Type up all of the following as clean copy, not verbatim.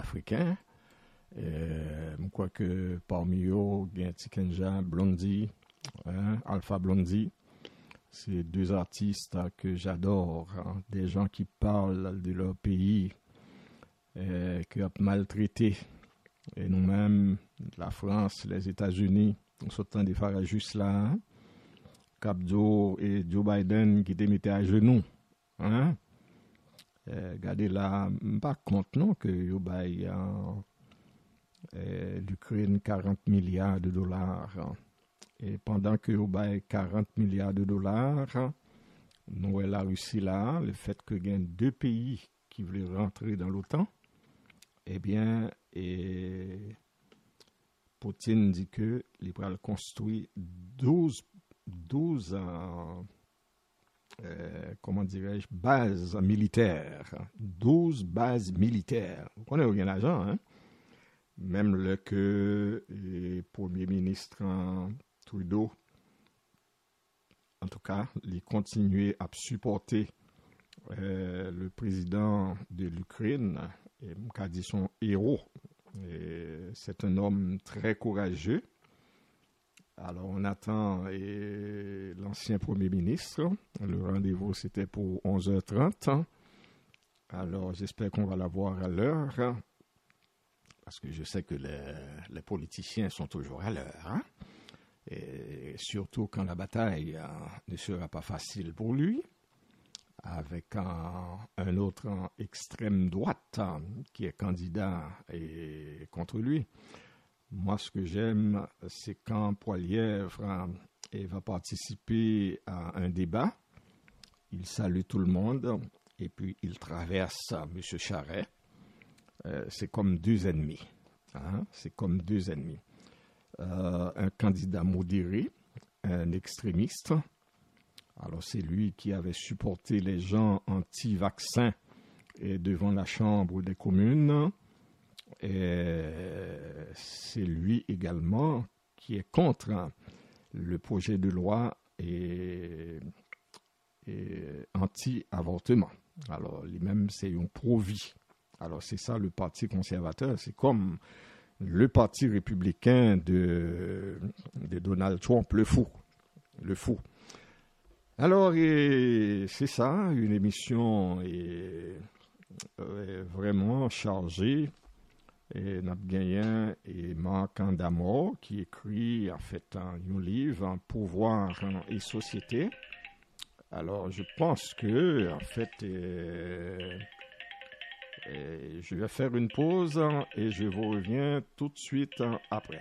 africains. Je crois que parmi eux, il y a Tikenja Blondie, Alpha Blondie. C'est deux artistes que j'adore, des gens qui parlent de leur pays, qui ont maltraité. Et nous-mêmes, la France, les États-Unis, nous sommes en train de faire juste là, Joe et Joe Biden qui te mettaient à genoux. Regardez là, pas compte non que l'Ukraine 40 milliards de dollars. Et pendant que vous avez 40 milliards de dollars, nous la Russie là, le fait que il y a deux pays qui voulaient rentrer dans l'OTAN, eh bien, Poutine dit que il va construire 12 comment dirais-je, bases militaires. 12 bases militaires. Vous connaissez bien l'argent, hein? Même le que le Premier ministre Trudeau, en tout cas, il continuait à supporter le président de l'Ukraine, et qu'a dit son héros. Et c'est un homme très courageux. Alors, on attend l'ancien Premier ministre. Le rendez-vous, c'était pour 11h30. Alors, j'espère qu'on va l'avoir à l'heure. Parce que je sais que les politiciens sont toujours à l'heure. Hein? Et surtout quand la bataille ne sera pas facile pour lui. Avec un autre en extrême droite qui est candidat contre lui. Moi, ce que j'aime, c'est quand Poilievre va participer à un débat, il salue tout le monde et puis il traverse M. Charest. C'est comme deux ennemis. C'est comme deux ennemis. Un candidat modéré, un extrémiste. Alors, c'est lui qui avait supporté les gens anti-vaccins devant la Chambre des communes. Et c'est lui également qui est contre le projet de loi et anti-avortement. Alors, lui-même, c'est un pro-vie. Alors, c'est ça le Parti conservateur. C'est comme le Parti républicain de Donald Trump, le fou. Alors, c'est ça, une émission est vraiment chargée. Et nous avons gagné Marc Andamor qui écrit en fait un livre, Pouvoir et société. Alors, je pense que, en fait, je vais faire une pause et je vous reviens tout de suite après.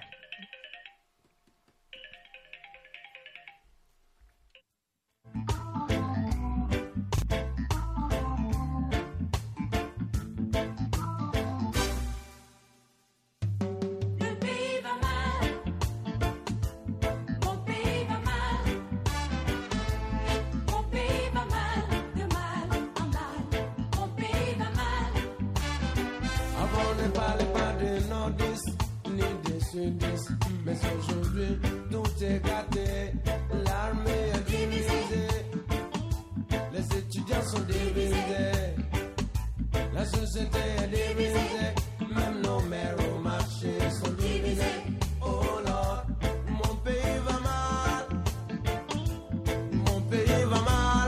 Mais aujourd'hui, tout est gâté. L'armée est divisée. Les étudiants sont divisés. La société est divisée. Même nos mères au marché sont divisés. Oh Lord, mon pays va mal. Mon pays va mal.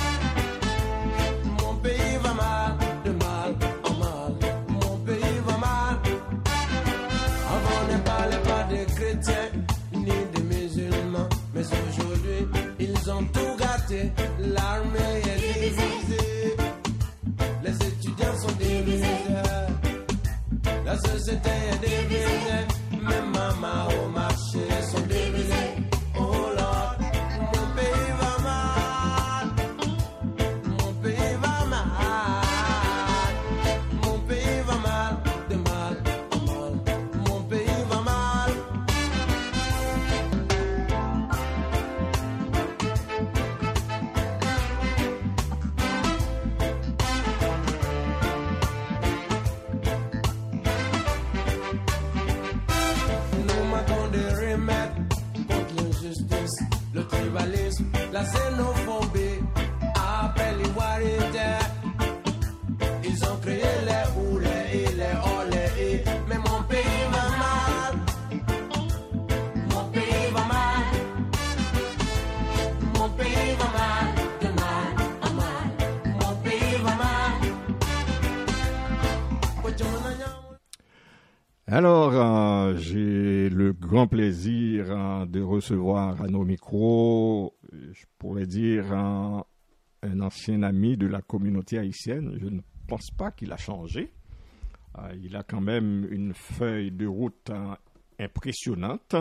Mon pays va mal. De mal en mal. Mon pays va mal. Avant ne parlait pas des chrétiens ni des musulmans, mais aujourd'hui ils ont tout gâté. L'armée est divisée, les étudiants sont divisés, la société est divisée, même maman au marché sont divisés. Oh Lord, mon pays va mal, mon pays va mal, mon pays va mal, de mal en mal. Mon pays va mal. Nous manquons de remèdes contre l'injustice, le tribalisme, la xénophobie. Après les Warriors, ils ont créé les houlets et les olés. Alors, j'ai le grand plaisir de recevoir à nos micros, je pourrais dire, un ancien ami de la communauté haïtienne. Je ne pense pas qu'il a changé. Il a quand même une feuille de route impressionnante,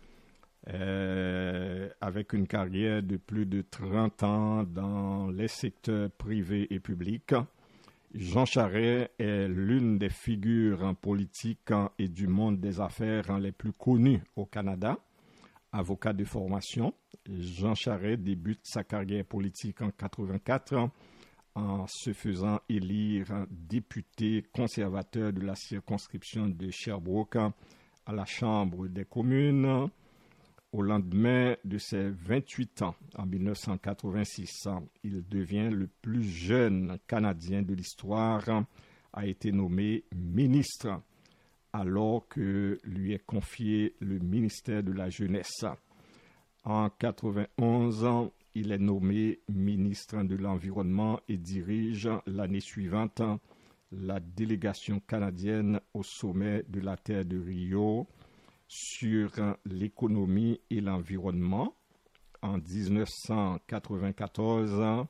avec une carrière de plus de 30 ans dans les secteurs privés et publics. Jean Charest est l'une des figures politiques et du monde des affaires les plus connues au Canada. Avocat de formation, Jean Charest débute sa carrière politique en 1984 en se faisant élire député conservateur de la circonscription de Sherbrooke à la Chambre des communes. Au lendemain de ses 28 ans, en 1986, il devient le plus jeune Canadien de l'histoire, a été nommé ministre, alors que lui est confié le ministère de la Jeunesse. En 91, il est nommé ministre de l'Environnement et dirige l'année suivante la délégation canadienne au sommet de la Terre de Rio sur l'économie et l'environnement. En 1994,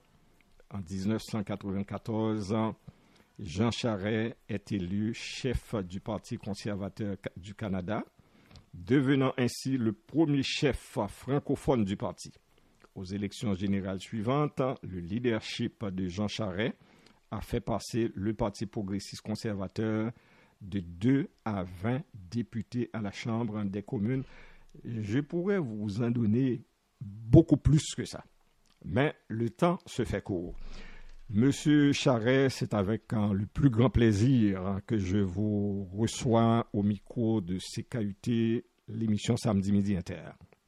Jean Charest est élu chef du Parti conservateur du Canada, devenant ainsi le premier chef francophone du parti. Aux élections générales suivantes, le leadership de Jean Charest a fait passer le Parti progressiste conservateur de 2 à 20 députés à la Chambre des communes. Je pourrais vous en donner beaucoup plus que ça, mais le temps se fait court. Monsieur Charest, c'est avec le plus grand plaisir que je vous reçois au micro de CKUT, l'émission Samedi Midi Inter.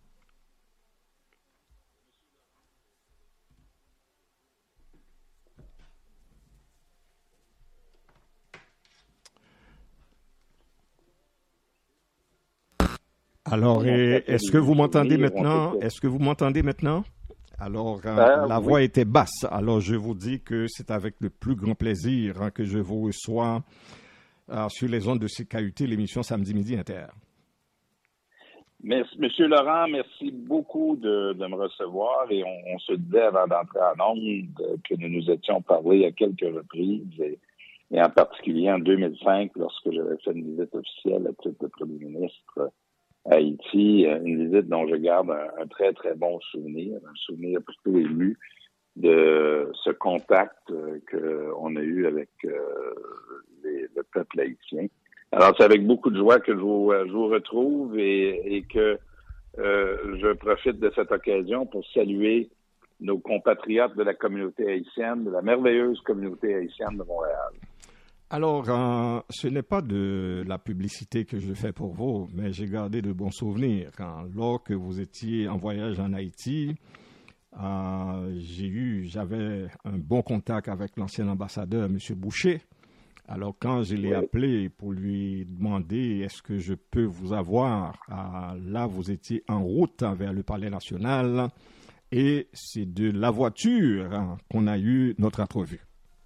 Alors, est-ce que vous m'entendez maintenant? Alors, la voix était basse. Alors, je vous dis que c'est avec le plus grand plaisir que je vous reçois sur les ondes de CKUT, l'émission Samedi Midi Inter. Merci, Monsieur Laurent, merci beaucoup de me recevoir. Et on se disait avant d'entrer en ondes que nous étions parlé à quelques reprises, et en particulier en 2005, lorsque j'avais fait une visite officielle à titre de Premier ministre à Haïti, une visite dont je garde un très, très bon souvenir, un souvenir plutôt ému de ce contact qu'on a eu avec le peuple haïtien. Alors, c'est avec beaucoup de joie que je vous retrouve et que je profite de cette occasion pour saluer nos compatriotes de la communauté haïtienne, de la merveilleuse communauté haïtienne de Montréal. Alors, ce n'est pas de la publicité que je fais pour vous, mais j'ai gardé de bons souvenirs. Lors que vous étiez en voyage en Haïti, j'avais un bon contact avec l'ancien ambassadeur, M. Boucher. Alors, quand je l'ai appelé pour lui demander est-ce que je peux vous avoir, là, vous étiez en route vers le Palais national et c'est de la voiture qu'on a eu notre entrevue.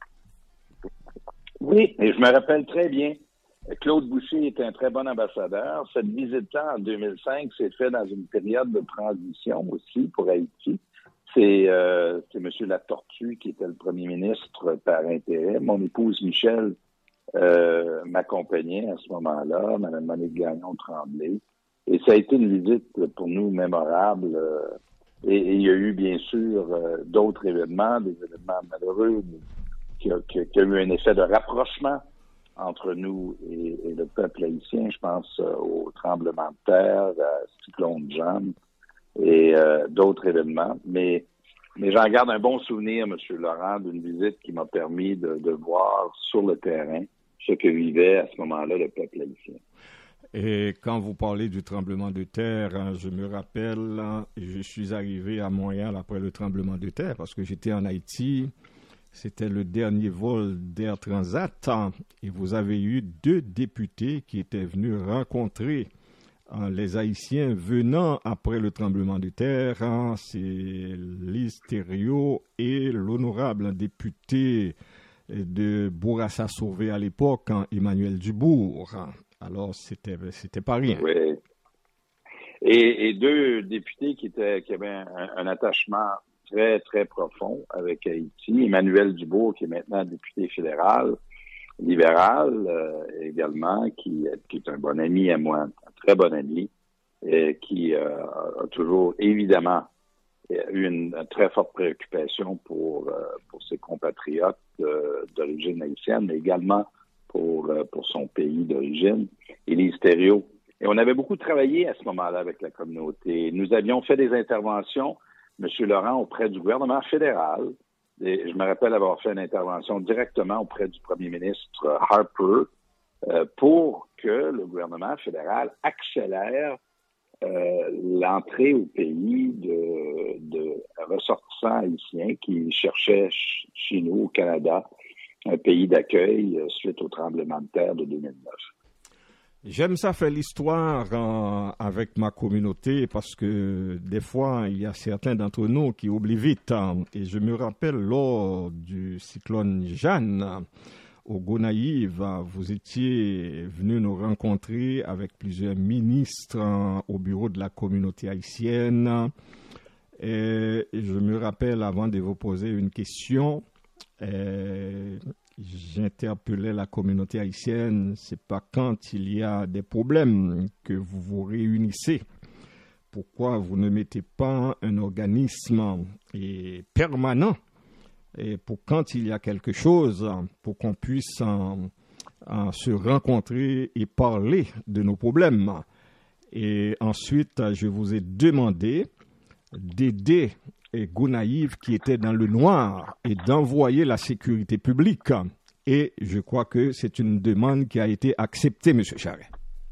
Oui, et je me rappelle très bien. Claude Boucher était un très bon ambassadeur. Cette visite-là, en 2005, s'est faite dans une période de transition aussi pour Haïti. C'est M. Latortue qui était le premier ministre par intérêt. Mon épouse Michel m'accompagnait à ce moment-là, Mme Monique Gagnon-Tremblay. Et ça a été une visite pour nous mémorable. Et il y a eu, bien sûr, d'autres événements, des événements malheureux, qui a eu un effet de rapprochement entre nous et le peuple haïtien. Je pense au tremblement de terre, à cyclone Jeanne et d'autres événements. Mais j'en garde un bon souvenir, M. Laurent, d'une visite qui m'a permis de voir sur le terrain ce que vivait à ce moment-là le peuple haïtien. Et quand vous parlez du tremblement de terre, je me rappelle, je suis arrivé à Montréal après le tremblement de terre parce que j'étais en Haïti. C'était le dernier vol d'Air Transat et vous avez eu 2 députés qui étaient venus rencontrer les Haïtiens venant après le tremblement de terre. C'est Lise Thériault et l'honorable député de Bourassa-Sauvé à l'époque, Emmanuel Dubourg. Alors, c'était pas rien. Oui. Et deux députés qui avaient un attachement très, très profond avec Haïti. Emmanuel Dubourg, qui est maintenant député fédéral, libéral également, qui est un bon ami à moi, un très bon ami, et qui a toujours, évidemment, eu une très forte préoccupation pour ses compatriotes d'origine haïtienne, mais également pour son pays d'origine, Élise Thériault. Et on avait beaucoup travaillé à ce moment-là avec la communauté. Nous avions fait des interventions, M. Laurent, auprès du gouvernement fédéral. Et je me rappelle avoir fait une intervention directement auprès du premier ministre Harper pour que le gouvernement fédéral accélère l'entrée au pays de ressortissants haïtiens qui cherchaient chez nous, au Canada, un pays d'accueil suite au tremblement de terre de 2009. J'aime ça faire l'histoire avec ma communauté parce que des fois, il y a certains d'entre nous qui oublient vite. Et je me rappelle lors du cyclone Jeanne, au Gonaïve, vous étiez venu nous rencontrer avec plusieurs ministres au bureau de la communauté haïtienne. Et je me rappelle, avant de vous poser une question, j'interpellais la communauté haïtienne. C'est pas quand il y a des problèmes que vous vous réunissez. Pourquoi vous ne mettez pas un organisme permanent et pour quand il y a quelque chose, pour qu'on puisse se rencontrer et parler de nos problèmes. Et ensuite, je vous ai demandé d'aider Gonaïve qui était dans le noir et d'envoyer la sécurité publique. Et je crois que c'est une demande qui a été acceptée, M. Charret.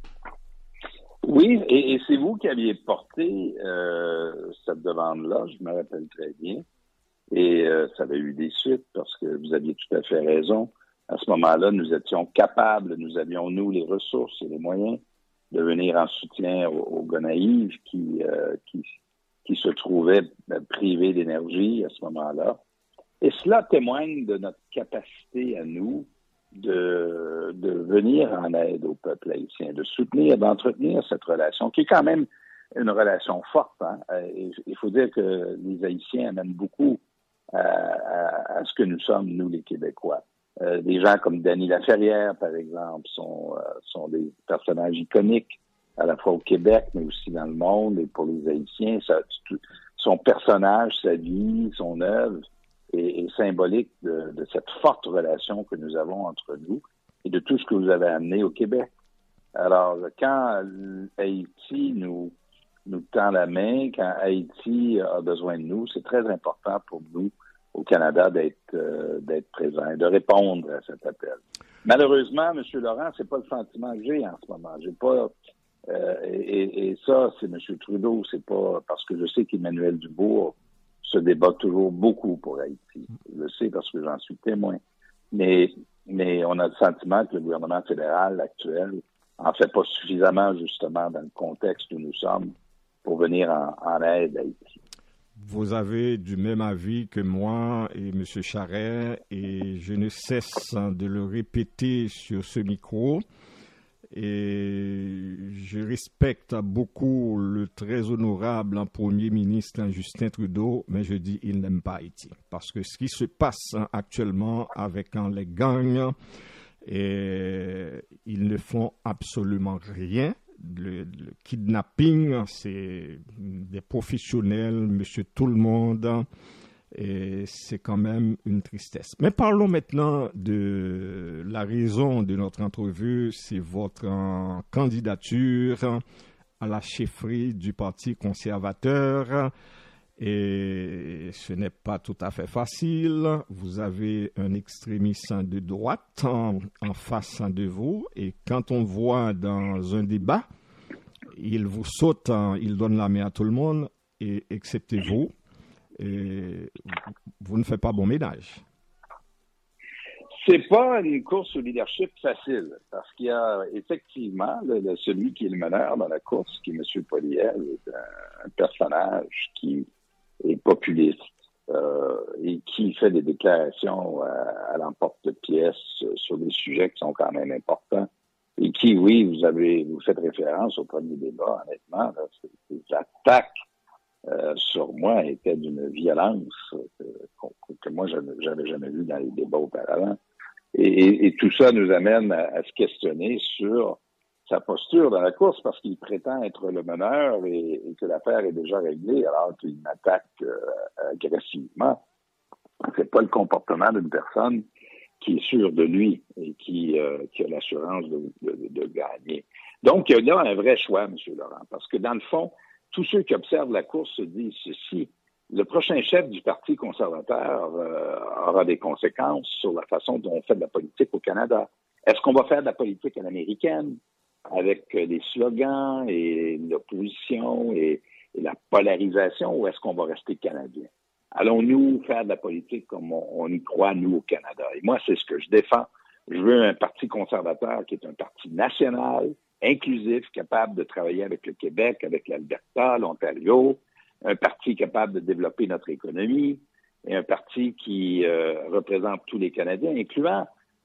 Oui, et c'est vous qui aviez porté cette demande-là, je me rappelle très bien. Et ça avait eu des suites parce que vous aviez tout à fait raison. À ce moment-là, nous étions capables, nous avions, nous, les ressources et les moyens de venir en soutien aux Gonaïves qui se trouvaient privés d'énergie à ce moment-là. Et cela témoigne de notre capacité à nous de venir en aide au peuple haïtien, de soutenir, d'entretenir cette relation qui est quand même une relation forte. Hein? Et il faut dire que les Haïtiens amènent beaucoup à ce que nous sommes, nous, les Québécois. Des gens comme Danny Laferrière, par exemple, sont des personnages iconiques, à la fois au Québec, mais aussi dans le monde. Et pour les Haïtiens, son personnage, sa vie, son œuvre est symbolique de cette forte relation que nous avons entre nous et de tout ce que vous avez amené au Québec. Alors, quand Haïti nous tend la main, quand Haïti a besoin de nous, c'est très important pour nous, au Canada, d'être présents et de répondre à cet appel. Malheureusement, M. Laurent, c'est pas le sentiment que j'ai en ce moment. J'ai pas et ça, c'est M. Trudeau, c'est pas parce que je sais qu'Emmanuel Dubourg se débat toujours beaucoup pour Haïti. Je le sais parce que j'en suis témoin. Mais on a le sentiment que le gouvernement fédéral actuel en fait pas suffisamment, justement, dans le contexte où nous sommes, pour venir en aide à Haïti. Vous avez du même avis que moi et M. Charret, et je ne cesse de le répéter sur ce micro. Et je respecte beaucoup le très honorable Premier ministre Justin Trudeau, mais je dis il n'aime pas Haïti. Parce que ce qui se passe actuellement avec les gangs, ils ne font absolument rien. Le kidnapping, c'est des professionnels, monsieur tout le monde, et c'est quand même une tristesse. Mais parlons maintenant de la raison de notre entrevue, c'est votre candidature à la chefferie du Parti conservateur. Et ce n'est pas tout à fait facile. Vous avez un extrémiste de droite en face de vous. Et quand on voit dans un débat, il vous saute, il donne la main à tout le monde, et excepté vous, et vous ne faites pas bon ménage. C'est pas une course au leadership facile, parce qu'il y a effectivement celui qui est le meneur dans la course, qui est M. Poilievre, est un personnage qui est populiste et qui fait des déclarations à l'emporte-pièce sur des sujets qui sont quand même importants. et qui, oui, vous faites référence au premier débat, honnêtement, là, ces attaques sur moi étaient d'une violence que moi, j'avais jamais vu dans les débats auparavant. Et tout ça nous amène à se questionner sur sa posture dans la course parce qu'il prétend être le meneur et que l'affaire est déjà réglée alors qu'il m'attaque agressivement. C'est pas le comportement d'une personne qui est sûre de lui et qui a l'assurance de gagner. Donc, il y a là un vrai choix, M. Laurent, parce que dans le fond, tous ceux qui observent la course se disent ceci: le prochain chef du Parti conservateur aura des conséquences sur la façon dont on fait de la politique au Canada. Est-ce qu'on va faire de la politique à l'américaine avec des slogans et l'opposition et la polarisation, ou est-ce qu'on va rester canadien? Allons-nous faire de la politique comme on y croit, nous, au Canada? Et moi, c'est ce que je défends. Je veux un Parti conservateur qui est un parti national, inclusif, capable de travailler avec le Québec, avec l'Alberta, l'Ontario, un parti capable de développer notre économie, et un parti qui représente tous les Canadiens, incluant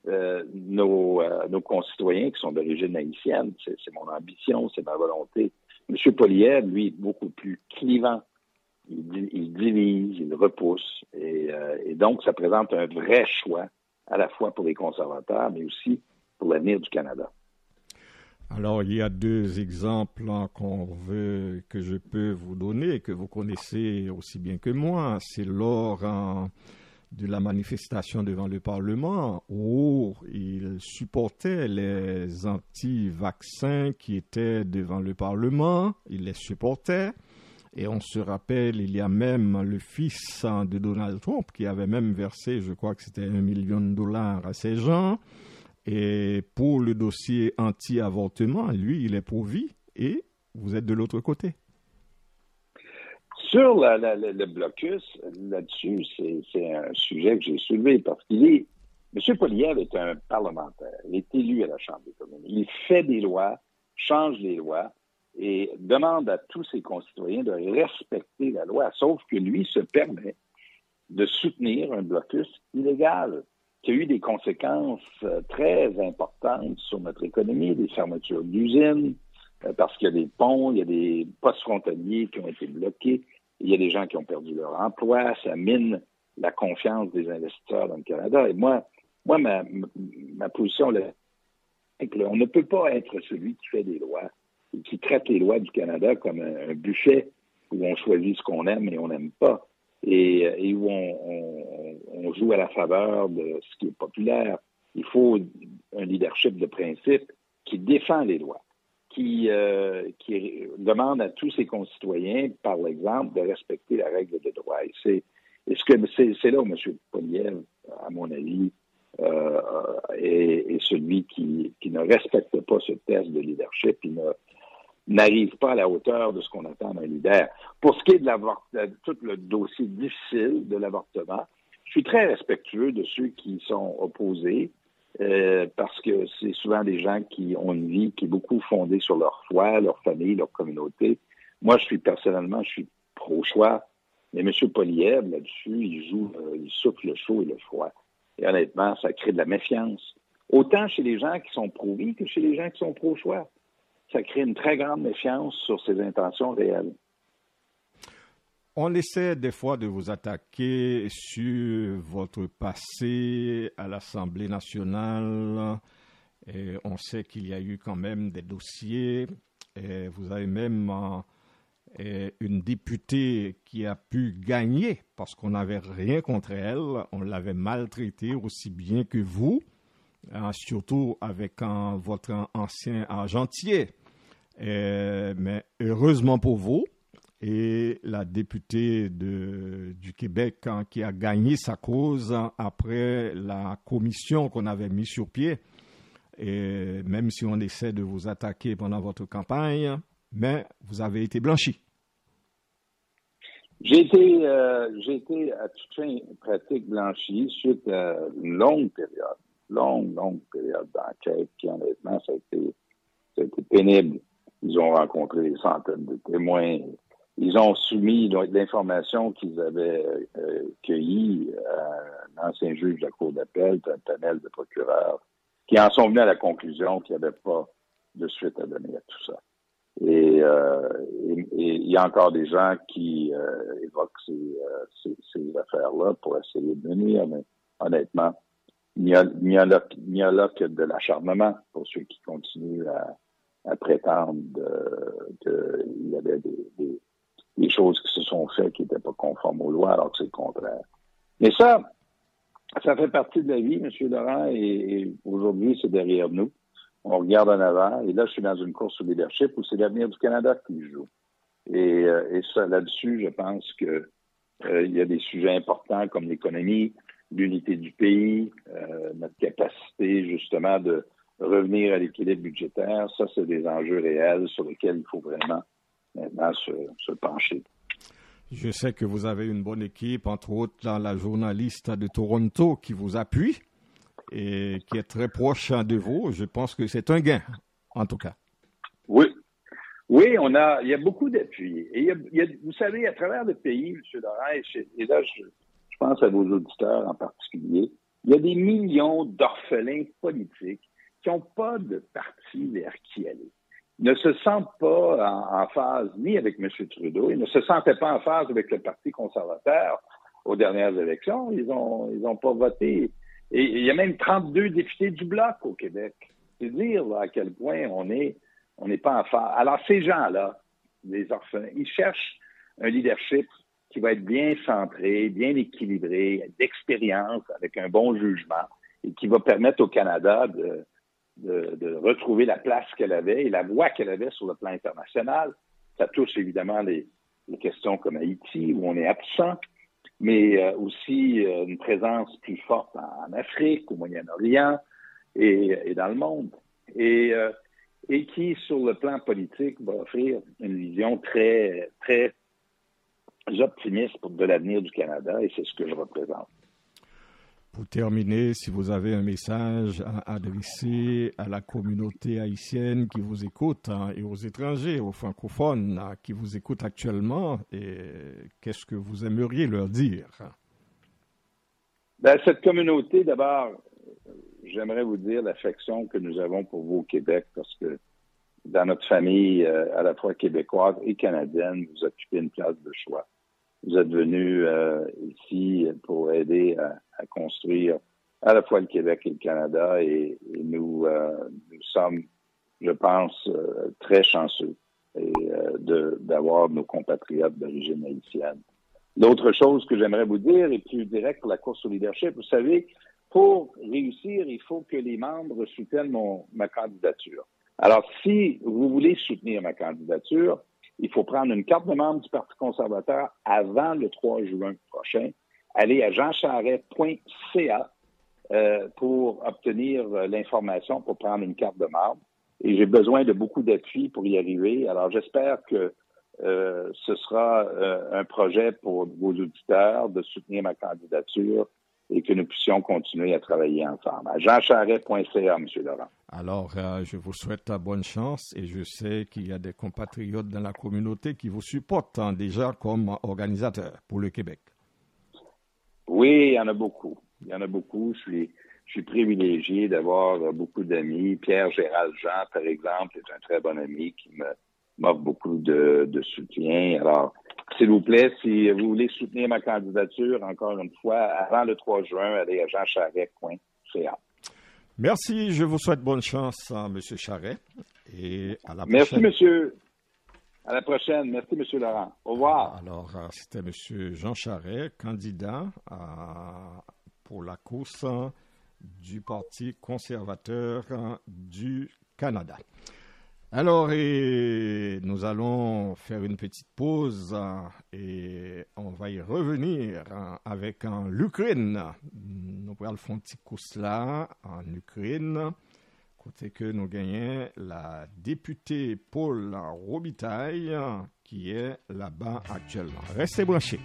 nos concitoyens qui sont d'origine haïtienne. C'est mon ambition, c'est ma volonté. M. Poilievre, lui, est beaucoup plus clivant. Il divise, il repousse, et donc ça présente un vrai choix, à la fois pour les conservateurs, mais aussi pour l'avenir du Canada. Alors, il y a deux exemples que je peux vous donner, que vous connaissez aussi bien que moi. C'est lors de la manifestation devant le Parlement où il supportait les anti-vaccins qui étaient devant le Parlement. Il les supportait. Et on se rappelle, il y a même le fils de Donald Trump qui avait même versé, je crois que c'était $1 million à ces gens. Et pour le dossier anti-avortement, lui, il est pour vie et vous êtes de l'autre côté. Sur le blocus, là-dessus, c'est un sujet que j'ai soulevé parce M. Poilievre est un parlementaire. Il est élu à la Chambre des communes. Il fait des lois, change les lois et demande à tous ses concitoyens de respecter la loi, sauf que lui se permet de soutenir un blocus illégal qui a eu des conséquences très importantes sur notre économie, des fermetures d'usines, parce qu'il y a des ponts, il y a des postes frontaliers qui ont été bloqués, il y a des gens qui ont perdu leur emploi, ça mine la confiance des investisseurs dans le Canada. Et moi ma position, là, c'est qu'on ne peut pas être celui qui fait des lois et qui traite les lois du Canada comme un buffet où on choisit ce qu'on aime et on n'aime pas. Et où on joue à la faveur de ce qui est populaire. Il faut un leadership de principe qui défend les lois, qui demande à tous ses concitoyens, par l'exemple, de respecter la règle de droit. Et c'est là où M. Poilievre, à mon avis, est celui qui ne respecte pas ce test de leadership. Il n'arrive pas à la hauteur de ce qu'on attend d'un leader. Pour ce qui est de tout le dossier difficile de l'avortement, je suis très respectueux de ceux qui sont opposés parce que c'est souvent des gens qui ont une vie qui est beaucoup fondée sur leur foi, leur famille, leur communauté. Moi, je suis pro-choix, mais M. Poilievre, là-dessus, il souffle le chaud et le froid. Et honnêtement, ça crée de la méfiance, autant chez les gens qui sont pro-vie que chez les gens qui sont pro-choix. Ça crée une très grande méfiance sur ses intentions réelles. On essaie des fois de vous attaquer sur votre passé à l'Assemblée nationale. Et on sait qu'il y a eu quand même des dossiers. Et vous avez même une députée qui a pu gagner parce qu'on n'avait rien contre elle. On l'avait maltraitée aussi bien que vous, surtout avec votre ancien argentier. Mais heureusement pour vous, et la députée du Québec qui a gagné sa cause après la commission qu'on avait mise sur pied, et même si on essaie de vous attaquer pendant votre campagne, mais vous avez été blanchi. J'ai été à toute fin pratique blanchi suite à une longue période d'enquête qui, honnêtement, ça a été pénible. Ils ont rencontré des centaines de témoins. Ils ont soumis l'information qu'ils avaient cueillie à un ancien juge de la Cour d'appel, un panel de procureurs qui en sont venus à la conclusion qu'il n'y avait pas de suite à donner à tout ça. Et il y a encore des gens qui évoquent ces affaires-là pour essayer de venir, mais honnêtement, il n'y a là que de l'acharnement pour ceux qui continuent à prétendre qu'il y avait des choses qui se sont faites qui n'étaient pas conformes aux lois, alors que c'est le contraire. Mais ça fait partie de la vie, M. Laurent, et aujourd'hui, c'est derrière nous. On regarde en avant, et là, je suis dans une course au leadership où c'est l'avenir du Canada qui joue. Et ça, là-dessus, je pense que il y a des sujets importants comme l'économie, l'unité du pays, notre capacité, justement, de revenir à l'équilibre budgétaire. Ça, c'est des enjeux réels sur lesquels il faut vraiment maintenant se pencher. Je sais que vous avez une bonne équipe, entre autres dans la journaliste de Toronto qui vous appuie et qui est très proche de vous. Je pense que c'est un gain, en tout cas. Oui, il y a beaucoup d'appui. Et vous savez, à travers le pays, M. Laurent, et là, je pense à vos auditeurs en particulier, il y a des millions d'orphelins politiques qui n'ont pas de parti vers qui aller. Ils ne se sentent pas en phase ni avec M. Trudeau, ils ne se sentaient pas en phase avec le Parti conservateur aux dernières élections. Ils ont pas voté. Et il y a même 32 députés du Bloc au Québec. C'est dire là, à quel point on n'est pas en phase. Alors, ces gens-là, les orphelins, ils cherchent un leadership qui va être bien centré, bien équilibré, d'expérience, avec un bon jugement, et qui va permettre au Canada de retrouver la place qu'elle avait et la voix qu'elle avait sur le plan international. Ça touche évidemment les questions comme Haïti, où on est absent, mais aussi une présence plus forte en Afrique, au Moyen-Orient et dans le monde. Et qui, sur le plan politique, va offrir une vision très, très optimiste de l'avenir du Canada, et c'est ce que je représente. Pour terminer, si vous avez un message à adresser à la communauté haïtienne qui vous écoute et aux étrangers, aux francophones qui vous écoutent actuellement, qu'est-ce que vous aimeriez leur dire? Ben, cette communauté, d'abord, j'aimerais vous dire l'affection que nous avons pour vous au Québec, parce que dans notre famille, à la fois québécoise et canadienne, vous occupez une place de choix. Vous êtes venus ici pour aider à construire à la fois le Québec et le Canada, et nous sommes, je pense, très chanceux d'avoir nos compatriotes d'origine haïtienne. L'autre chose que j'aimerais vous dire, et plus direct pour la course au leadership, vous savez, pour réussir, il faut que les membres soutiennent ma candidature. Alors, si vous voulez soutenir ma candidature, il faut prendre une carte de membre du Parti conservateur avant le 3 juin prochain. Allez à jeancharest.ca pour obtenir l'information pour prendre une carte de membre. Et j'ai besoin de beaucoup d'appui pour y arriver. Alors, j'espère que ce sera un projet pour vos auditeurs de soutenir ma candidature et que nous puissions continuer à travailler ensemble. À jeancharest.ca, M. Laurent. Alors, je vous souhaite bonne chance et je sais qu'il y a des compatriotes dans la communauté qui vous supportent déjà comme organisateur pour le Québec. Oui, il y en a beaucoup. Je suis privilégié d'avoir beaucoup d'amis. Pierre-Gérald Jean, par exemple, est un très bon ami qui m'offre beaucoup de soutien. Alors, s'il vous plaît, si vous voulez soutenir ma candidature, encore une fois, avant le 3 juin, allez à jeancharest.ca. Merci, je vous souhaite bonne chance, M. Charest, et à la prochaine. Merci, monsieur. À la prochaine. Merci, M. Laurent. Au revoir. Alors, c'était M. Jean Charest, candidat pour la course du Parti conservateur du Canada. Alors, nous allons faire une petite pause et on va y revenir avec l'Ukraine. Nous allons faire un petit course là en Ukraine, côté que nous gagnons la députée Paul Robitaille qui est là-bas actuellement. Restez branchés.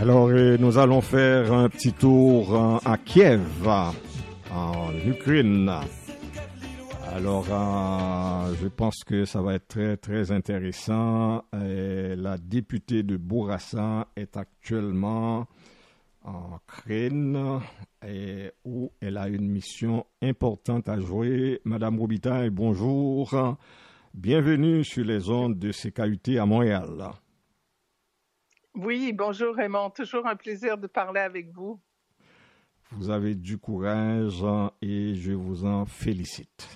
Alors, nous allons faire un petit tour à Kiev, en Ukraine. Alors, je pense que ça va être très, très intéressant. La députée de Bourassa est actuellement en Ukraine où elle a une mission importante à jouer. Madame Robitaille, bonjour. Bienvenue sur les ondes de CKUT à Montréal. Oui, bonjour Raymond. Toujours un plaisir de parler avec vous. Vous avez du courage et je vous en félicite.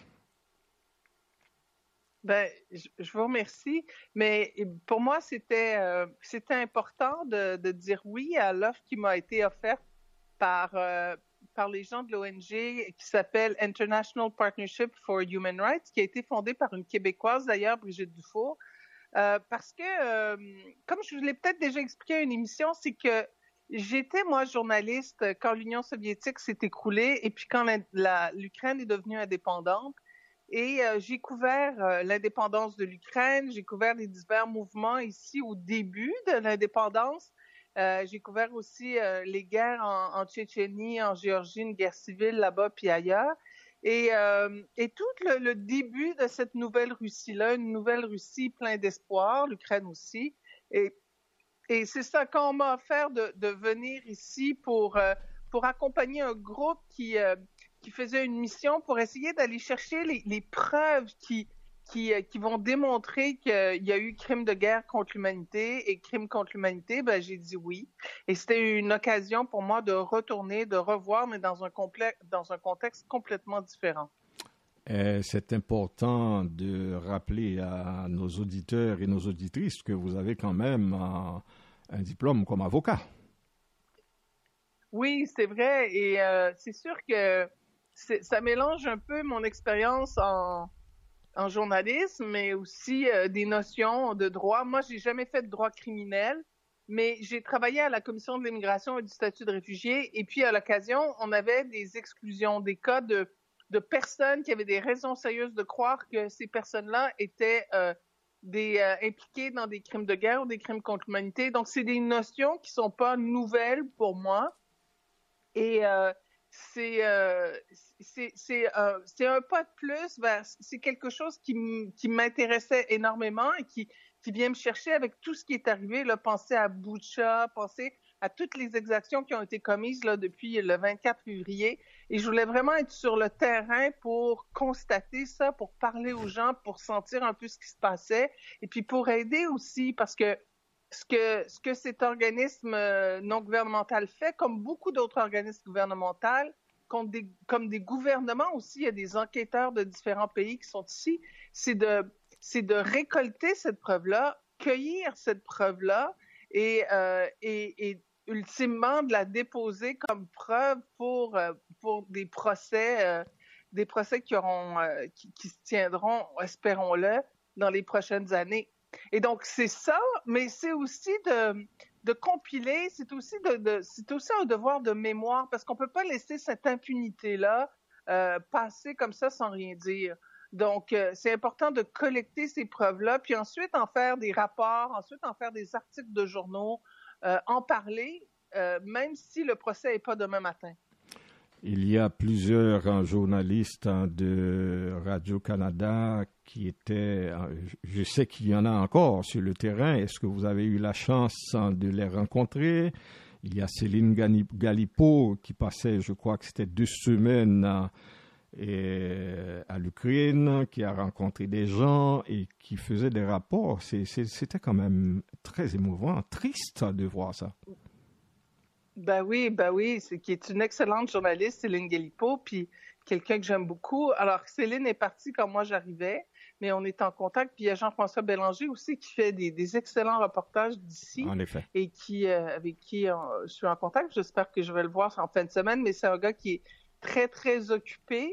Ben, je vous remercie, mais pour moi, c'était important de dire oui à l'offre qui m'a été offerte par les gens de l'ONG qui s'appelle International Partnership for Human Rights, qui a été fondée par une Québécoise d'ailleurs, Brigitte Dufour, parce que, comme je vous l'ai peut-être déjà expliqué à une émission, c'est que j'étais, moi, journaliste quand l'Union soviétique s'est écroulée et puis quand l'Ukraine est devenue indépendante. Et j'ai couvert l'indépendance de l'Ukraine, j'ai couvert les divers mouvements ici au début de l'indépendance. J'ai couvert aussi les guerres en Tchétchénie, en Géorgie, une guerre civile là-bas puis ailleurs. Et tout le début de cette nouvelle Russie-là, une nouvelle Russie plein d'espoir, l'Ukraine aussi. Et c'est ça, quand on m'a offert de venir ici pour accompagner un groupe qui faisait une mission pour essayer d'aller chercher les preuves qui vont démontrer qu'il y a eu crime de guerre contre l'humanité et crime contre l'humanité, ben j'ai dit oui. Et c'était une occasion pour moi de retourner, de revoir, mais dans un contexte complètement différent. C'est important de rappeler à nos auditeurs et nos auditrices que vous avez quand même un diplôme comme avocat. Oui, c'est vrai. Et c'est sûr que ça mélange un peu mon expérience en journalisme, mais aussi des notions de droit. Moi, j'ai jamais fait de droit criminel, mais j'ai travaillé à la Commission de l'immigration et du statut de réfugié. Et puis, à l'occasion, on avait des exclusions, des cas de personnes qui avaient des raisons sérieuses de croire que ces personnes-là étaient impliquées dans des crimes de guerre ou des crimes contre l'humanité. Donc, c'est des notions qui sont pas nouvelles pour moi. Et c'est un pas de plus vers, c'est quelque chose qui m'intéressait énormément et qui vient me chercher avec tout ce qui est arrivé, là, penser à Boutcha, penser à toutes les exactions qui ont été commises là depuis le 24 février. Et je voulais vraiment être sur le terrain pour constater ça, pour parler aux gens, pour sentir un peu ce qui se passait et puis pour aider aussi parce que ce que cet organisme non gouvernemental fait, comme beaucoup d'autres organismes gouvernementaux, comme des gouvernements aussi, il y a des enquêteurs de différents pays qui sont ici, c'est de récolter cette preuve-là, cueillir cette preuve-là et ultimement de la déposer comme preuve pour des procès qui se tiendront, espérons-le, dans les prochaines années. Et donc, c'est ça, mais c'est aussi de compiler, c'est aussi un devoir de mémoire, parce qu'on peut pas laisser cette impunité-là passer comme ça sans rien dire. Donc, c'est important de collecter ces preuves-là, puis ensuite en faire des rapports, ensuite en faire des articles de journaux, en parler, même si le procès n'est pas demain matin. Il y a plusieurs journalistes de Radio-Canada qui étaient, je sais qu'il y en a encore sur le terrain. Est-ce que vous avez eu la chance de les rencontrer? Il y a Céline Galipeau qui passait, je crois que c'était 2 semaines à l'Ukraine, qui a rencontré des gens et qui faisait des rapports. C'était quand même très émouvant, triste de voir ça. Ben oui, c'est qui est une excellente journaliste, Céline Galipeau, puis quelqu'un que j'aime beaucoup. Alors, Céline est partie quand moi j'arrivais, mais on est en contact. Puis il y a Jean-François Bélanger aussi qui fait des excellents reportages d'ici. En effet. Et avec qui je suis en contact. J'espère que je vais le voir en fin de semaine, mais c'est un gars qui est très, très occupé,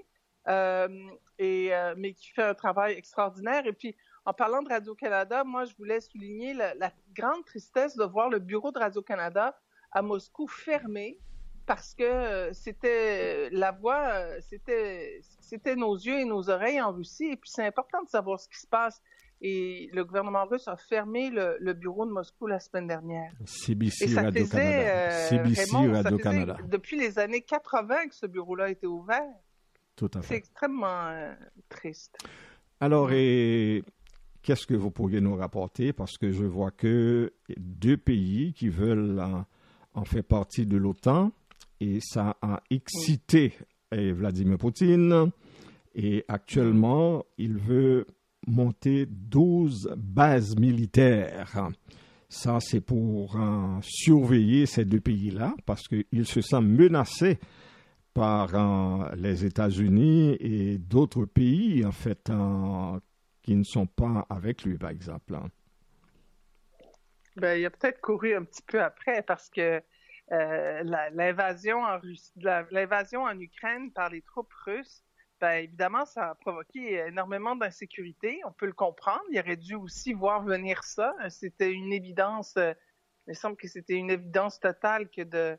mais qui fait un travail extraordinaire. Et puis, en parlant de Radio-Canada, moi, je voulais souligner la grande tristesse de voir le bureau de Radio-Canada à Moscou fermé parce que c'était la voix, c'était nos yeux et nos oreilles en Russie. Et puis, c'est important de savoir ce qui se passe. et le gouvernement russe a fermé le bureau de Moscou la semaine dernière. Et CBC ça Radio-Canada. faisait, CBC Raymond, ça faisait Radio-Canada. depuis les années 80 que ce bureau-là était ouvert. Tout à C'est fait. extrêmement triste. Alors, Mm. et qu'est-ce que vous pourriez nous rapporter? Parce que je vois que deux pays qui veulent en faire partie de l'OTAN, et ça a excité Vladimir Poutine. Et actuellement, il veut monter 12 bases militaires. Ça, c'est pour surveiller ces deux pays-là, parce qu'il se sent menacé par les États-Unis et d'autres pays, en fait, qui ne sont pas avec lui, par exemple. Ben, il a peut-être couru un petit peu après parce que l'invasion l'invasion en Ukraine par les troupes russes, ben, évidemment, ça a provoqué énormément d'insécurité. On peut le comprendre. Il aurait dû aussi voir venir ça. C'était une évidence. Il me semble que c'était une évidence totale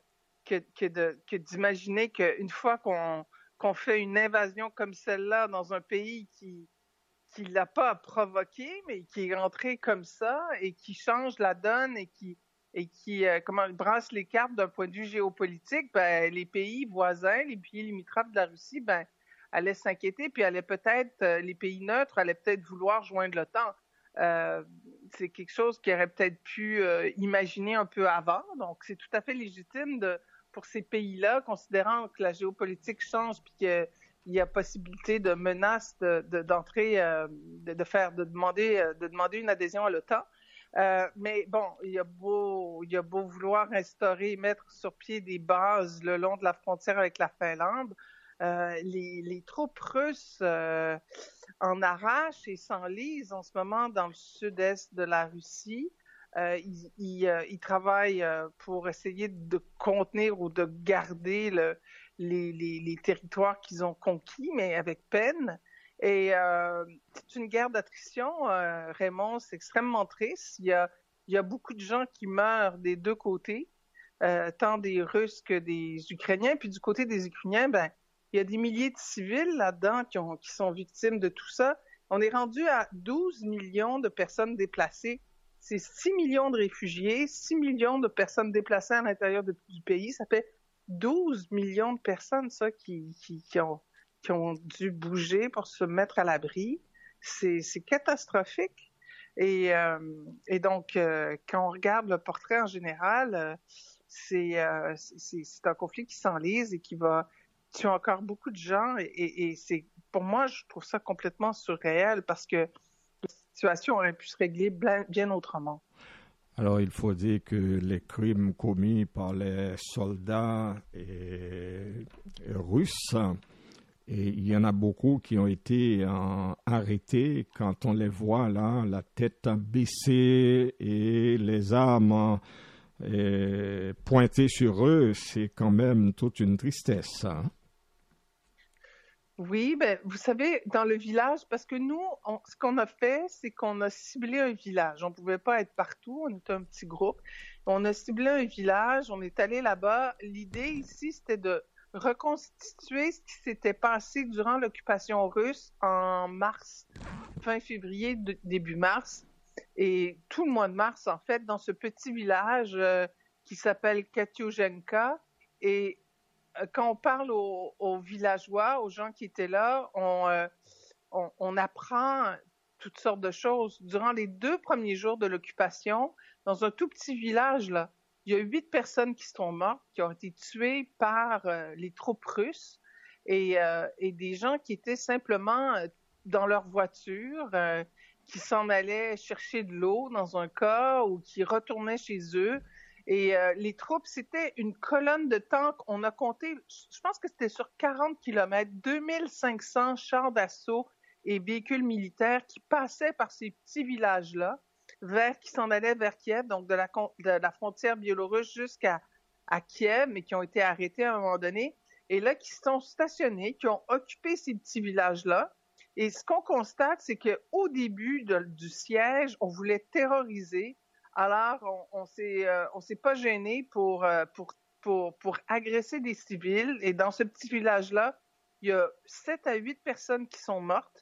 que d'imaginer qu'une fois qu'on fait une invasion comme celle-là dans un pays qui l'a pas provoqué, mais qui est rentré comme ça et qui change la donne et qui comment brasse les cartes d'un point de vue géopolitique, ben, les pays voisins, les pays limitrophes de la Russie, ben, allaient s'inquiéter, puis les pays neutres allaient peut-être vouloir joindre l'OTAN. C'est quelque chose qu'ils auraient peut-être pu imaginer un peu avant. Donc, c'est tout à fait légitime pour ces pays-là, considérant que la géopolitique change puis qu'il y a possibilité de menace d'entrer, de demander une adhésion à l'OTAN. Mais bon, il y a beau vouloir mettre sur pied des bases le long de la frontière avec la Finlande. Les troupes russes en arrachent et s'enlisent en ce moment dans le sud-est de la Russie. Ils travaillent pour essayer de contenir ou de garder les territoires qu'ils ont conquis, mais avec peine. Et c'est une guerre d'attrition, Raymond, c'est extrêmement triste. Il y a beaucoup de gens qui meurent des deux côtés, tant des Russes que des Ukrainiens. Puis du côté des Ukrainiens, ben, il y a des milliers de civils là-dedans qui sont victimes de tout ça. On est rendu à 12 millions de personnes déplacées. C'est 6 millions de réfugiés, 6 millions de personnes déplacées à l'intérieur du pays. Ça fait 12 millions de personnes, ça, qui ont dû bouger pour se mettre à l'abri. C'est catastrophique. Et donc, quand on regarde le portrait en général, c'est un conflit qui s'enlise et qui va tuer encore beaucoup de gens. Et c'est, pour moi, je trouve ça complètement surréel parce que la situation aurait pu se régler bien autrement. Alors, il faut dire que les crimes commis par les soldats russes, et il y en a beaucoup qui ont été arrêtés quand on les voit là, la tête baissée et les armes pointées sur eux, c'est quand même toute une tristesse. Hein? Oui, ben, vous savez, dans le village, parce que nous, ce qu'on a fait, c'est qu'on a ciblé un village. On ne pouvait pas être partout, on était un petit groupe. On a ciblé un village, on est allé là-bas. L'idée ici, c'était de reconstituer ce qui s'était passé durant l'occupation russe en mars, fin février, début mars, et tout le mois de mars, en fait, dans ce petit village qui s'appelle Katyushenka. Et quand on parle aux villageois, aux gens qui étaient là, on apprend toutes sortes de choses. Durant les 2 premiers jours de l'occupation, dans un tout petit village, là, il y a 8 personnes qui sont mortes, qui ont été tuées par les troupes russes et des gens qui étaient simplement dans leur voiture, qui s'en allaient chercher de l'eau dans un cas ou qui retournaient chez eux. Et les troupes, c'était une colonne de tanks. On a compté, je pense que c'était sur 40 kilomètres, 2500 chars d'assaut et véhicules militaires qui passaient par ces petits villages-là, qui s'en allaient vers Kiev, donc de la frontière biélorusse jusqu'à Kiev, mais qui ont été arrêtés à un moment donné. Et là, qui sont stationnés, qui ont occupé ces petits villages-là. Et ce qu'on constate, c'est qu'au début du siège, on voulait terroriser. Alors, on s'est pas gêné pour agresser des civils. Et dans ce petit village-là, il y a 7 à 8 personnes qui sont mortes.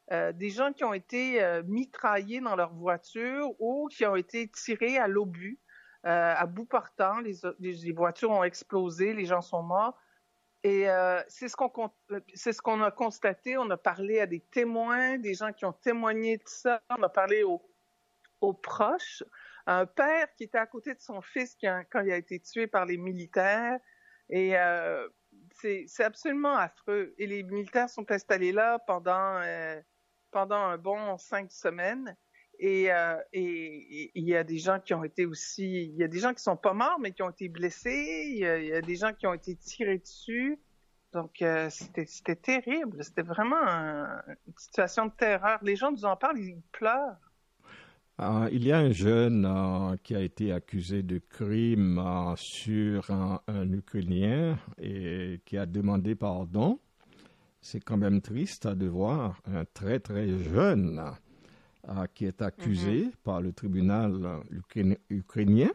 des gens qui ont été mitraillés dans leur voiture ou qui ont été tirés à l'obus, à bout portant. Les voitures ont explosé, les gens sont morts. Et c'est ce qu'on a constaté. On a parlé à des témoins, des gens qui ont témoigné de ça. On a parlé aux proches. Un père qui était à côté de son fils quand il a été tué par les militaires. Et c'est absolument affreux. Et les militaires sont installés là pendant un bon 5 semaines. Et il y a des gens qui ont été aussi... Il y a des gens qui sont pas morts, mais qui ont été blessés. Il y a des gens qui ont été tirés dessus. Donc, c'était terrible. C'était vraiment une situation de terreur. Les gens nous en parlent, ils pleurent. Il y a un jeune qui a été accusé de crime sur un Ukrainien et qui a demandé pardon. C'est quand même triste de voir un très, très jeune qui est accusé par le tribunal ukrainien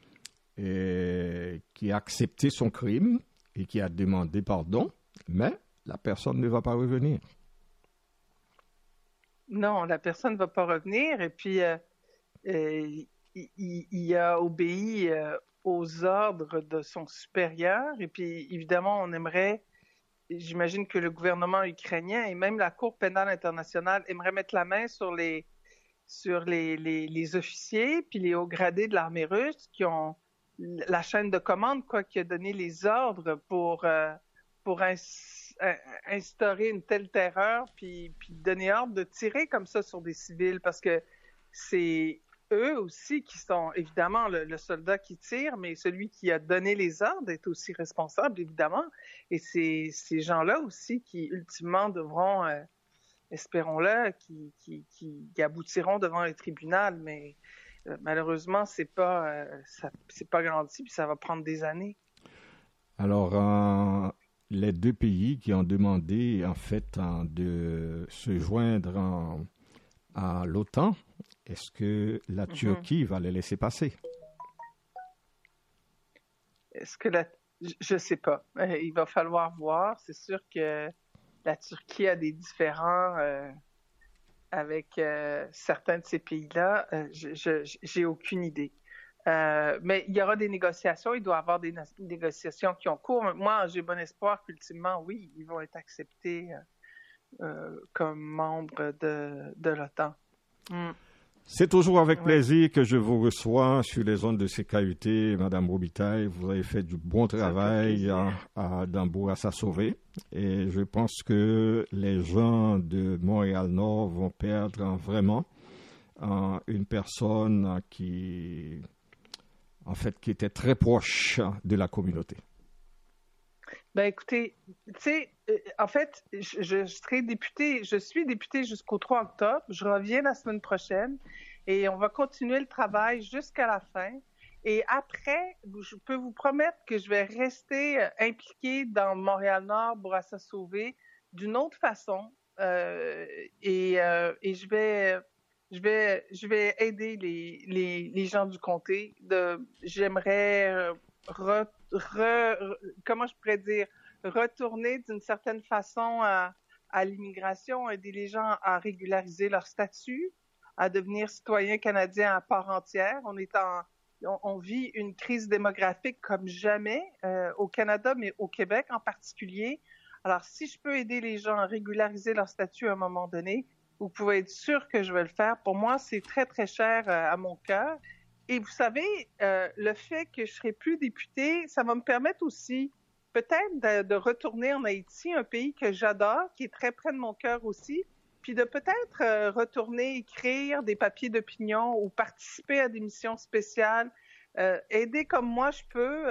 et qui a accepté son crime et qui a demandé pardon, mais la personne ne va pas revenir. Non, la personne ne va pas revenir et puis il a obéi aux ordres de son supérieur et puis évidemment j'imagine que le gouvernement ukrainien et même la Cour pénale internationale aimeraient mettre la main sur les officiers puis les hauts gradés de l'armée russe qui ont la chaîne de commande qui a donné les ordres pour instaurer une telle terreur puis donner ordre de tirer comme ça sur des civils parce que c'est eux aussi qui sont évidemment le soldat qui tire, mais celui qui a donné les ordres est aussi responsable, évidemment. Et c'est ces gens-là aussi qui, ultimement, devront, espérons-le, qui aboutiront devant le tribunal. Mais malheureusement, c'est pas garanti, puis ça va prendre des années. Alors, les deux pays qui ont demandé, en fait, de se joindre à l'OTAN, est-ce que la Turquie va les laisser passer? Je sais pas. Il va falloir voir. C'est sûr que la Turquie a des différends avec certains de ces pays-là. J'ai aucune idée. Mais il y aura des négociations. Il doit y avoir des négociations qui ont cours. Moi, j'ai bon espoir qu'ultimement, oui, ils vont être acceptés comme membres de l'OTAN. C'est toujours avec plaisir que je vous reçois sur les ondes de CKUT, Madame Robitaille. Vous avez fait du bon travail dans Bourassa Sauvé. Et je pense que les gens de Montréal-Nord vont perdre vraiment une personne qui était très proche de la communauté. Ben écoutez, tu sais, en fait, je suis députée jusqu'au 3 octobre. Je reviens la semaine prochaine et on va continuer le travail jusqu'à la fin. Et après, je peux vous promettre que je vais rester impliquée dans Montréal-Nord, Bourassa Sauvé d'une autre façon. Et je vais aider les gens du comté. J'aimerais comment je pourrais dire, retourner d'une certaine façon à l'immigration, aider les gens à régulariser leur statut, à devenir citoyens canadiens à part entière. On vit une crise démographique comme jamais au Canada, mais au Québec en particulier. Alors, si je peux aider les gens à régulariser leur statut à un moment donné, vous pouvez être sûr que je vais le faire. Pour moi, c'est très, très cher à mon cœur. Et vous savez, le fait que je serai plus députée, ça va me permettre aussi peut-être de retourner en Haïti, un pays que j'adore, qui est très près de mon cœur aussi, puis de peut-être retourner écrire des papiers d'opinion ou participer à des missions spéciales, aider comme moi je peux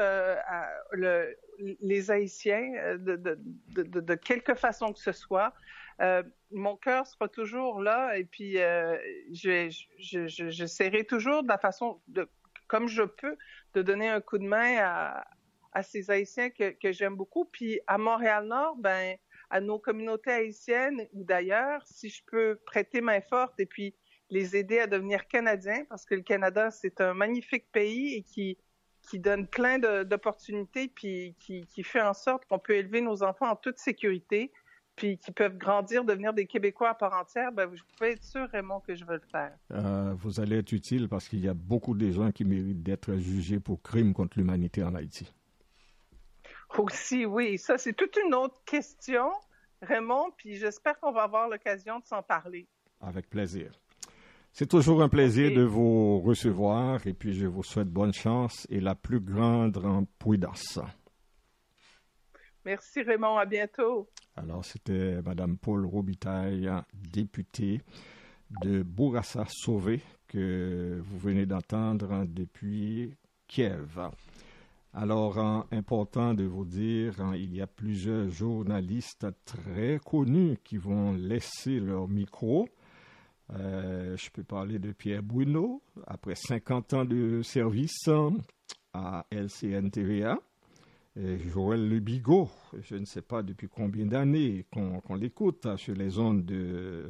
les Haïtiens de quelque façon que ce soit. Mon cœur sera toujours là et puis j'essaierai toujours de la façon comme je peux de donner un coup de main à ces Haïtiens que j'aime beaucoup. Puis à Montréal-Nord, ben à nos communautés haïtiennes ou d'ailleurs, si je peux prêter main forte et puis les aider à devenir Canadiens, parce que le Canada, c'est un magnifique pays et qui donne plein d'opportunités puis qui fait en sorte qu'on peut élever nos enfants en toute sécurité. puis qui peuvent grandir, devenir des Québécois à part entière, ben, vous pouvez être sûr, Raymond, que je veux le faire. Vous allez être utile parce qu'il y a beaucoup de gens qui méritent d'être jugés pour crimes contre l'humanité en Haïti. Aussi, oui. Ça, c'est toute une autre question, Raymond, puis j'espère qu'on va avoir l'occasion de s'en parler. Avec plaisir. C'est toujours un plaisir de vous recevoir et puis je vous souhaite bonne chance et la plus grande prudence. Merci Raymond, à bientôt. Alors, c'était Mme Paul Robitaille, députée de Bourassa-Sauvé, que vous venez d'entendre depuis Kiev. Alors, important de vous dire, il y a plusieurs journalistes très connus qui vont laisser leur micro. Je peux parler de Pierre Bruno, après 50 ans de service à LCN TVA. Joël Le Bigot, je ne sais pas depuis combien d'années qu'on l'écoute sur les ondes de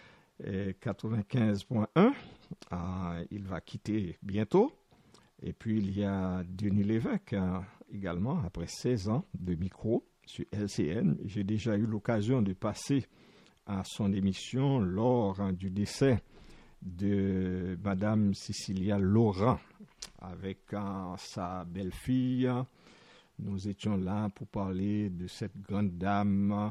95.1. Il va quitter bientôt. Et puis il y a Denis Lévesque également, après 16 ans de micro sur LCN. J'ai déjà eu l'occasion de passer à son émission lors du décès de Madame Cécilia Laurent avec sa belle-fille. Nous étions là pour parler de cette grande dame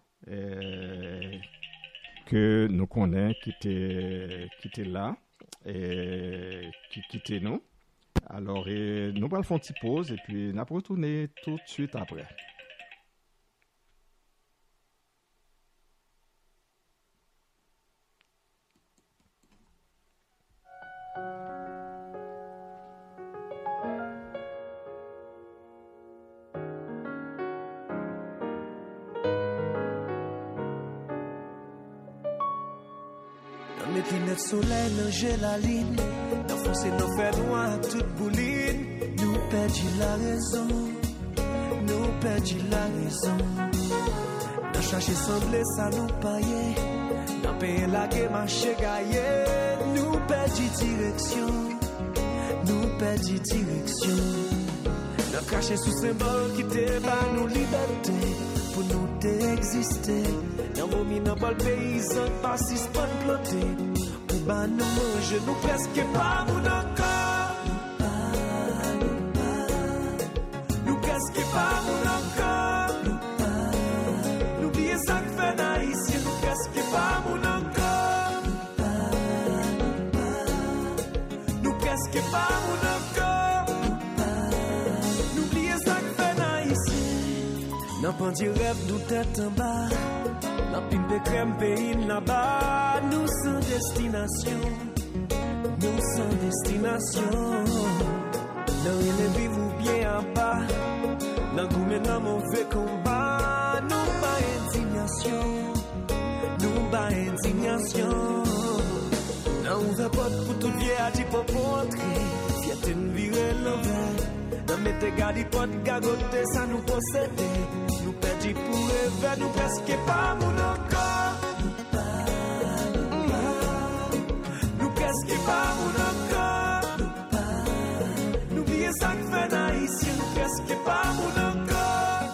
que nous connaissons, qui était là et qui quittait nous. Alors, nous allons faire une petite pause et puis nous allons retourner tout de suite après. Mes lunettes soleil, nager la ligne. D'enfoncer nos fers noirs, toute bouline. Nous perdit la raison. Nous perdit la raison. Dans chercher semblé, ça nous paye. Dans payer la guerre, marché gaillé. Nous perdit direction. Nous perdit direction. Dans cacher sous symbole qui t'ébat nous liberté. Pour nous t'exister. Dans vos mines, dans le paysan, pas si spot ploté. Pour bas nous manger, nous presque pas mon encore. Nous presque pas mon encore. N'oubliez ça que fait naïsien, nous presque pas mon encore. Nous presque pas mon encore. N'oubliez ça que fait naïsien. N'a pas dit rêve d'où tête en bas. La pimpe crème pays là-bas, nous sans destination, nous sans destination. Dans rien ne vivons bien en bas, dans goût dans mauvais combat, nous pas indignation, nous pas indignation. Dans ouvert porte pour tout vieux à dire pour entrer, fierté nous virer l'envers. Dans mettre garde porte gagoter ça nous posséder. Nous perdis pour rêver, nous presque pas mon encore. Nous presque pas mon encore. N'oubliez ça que fait naïsien, nous presque pas mon encore.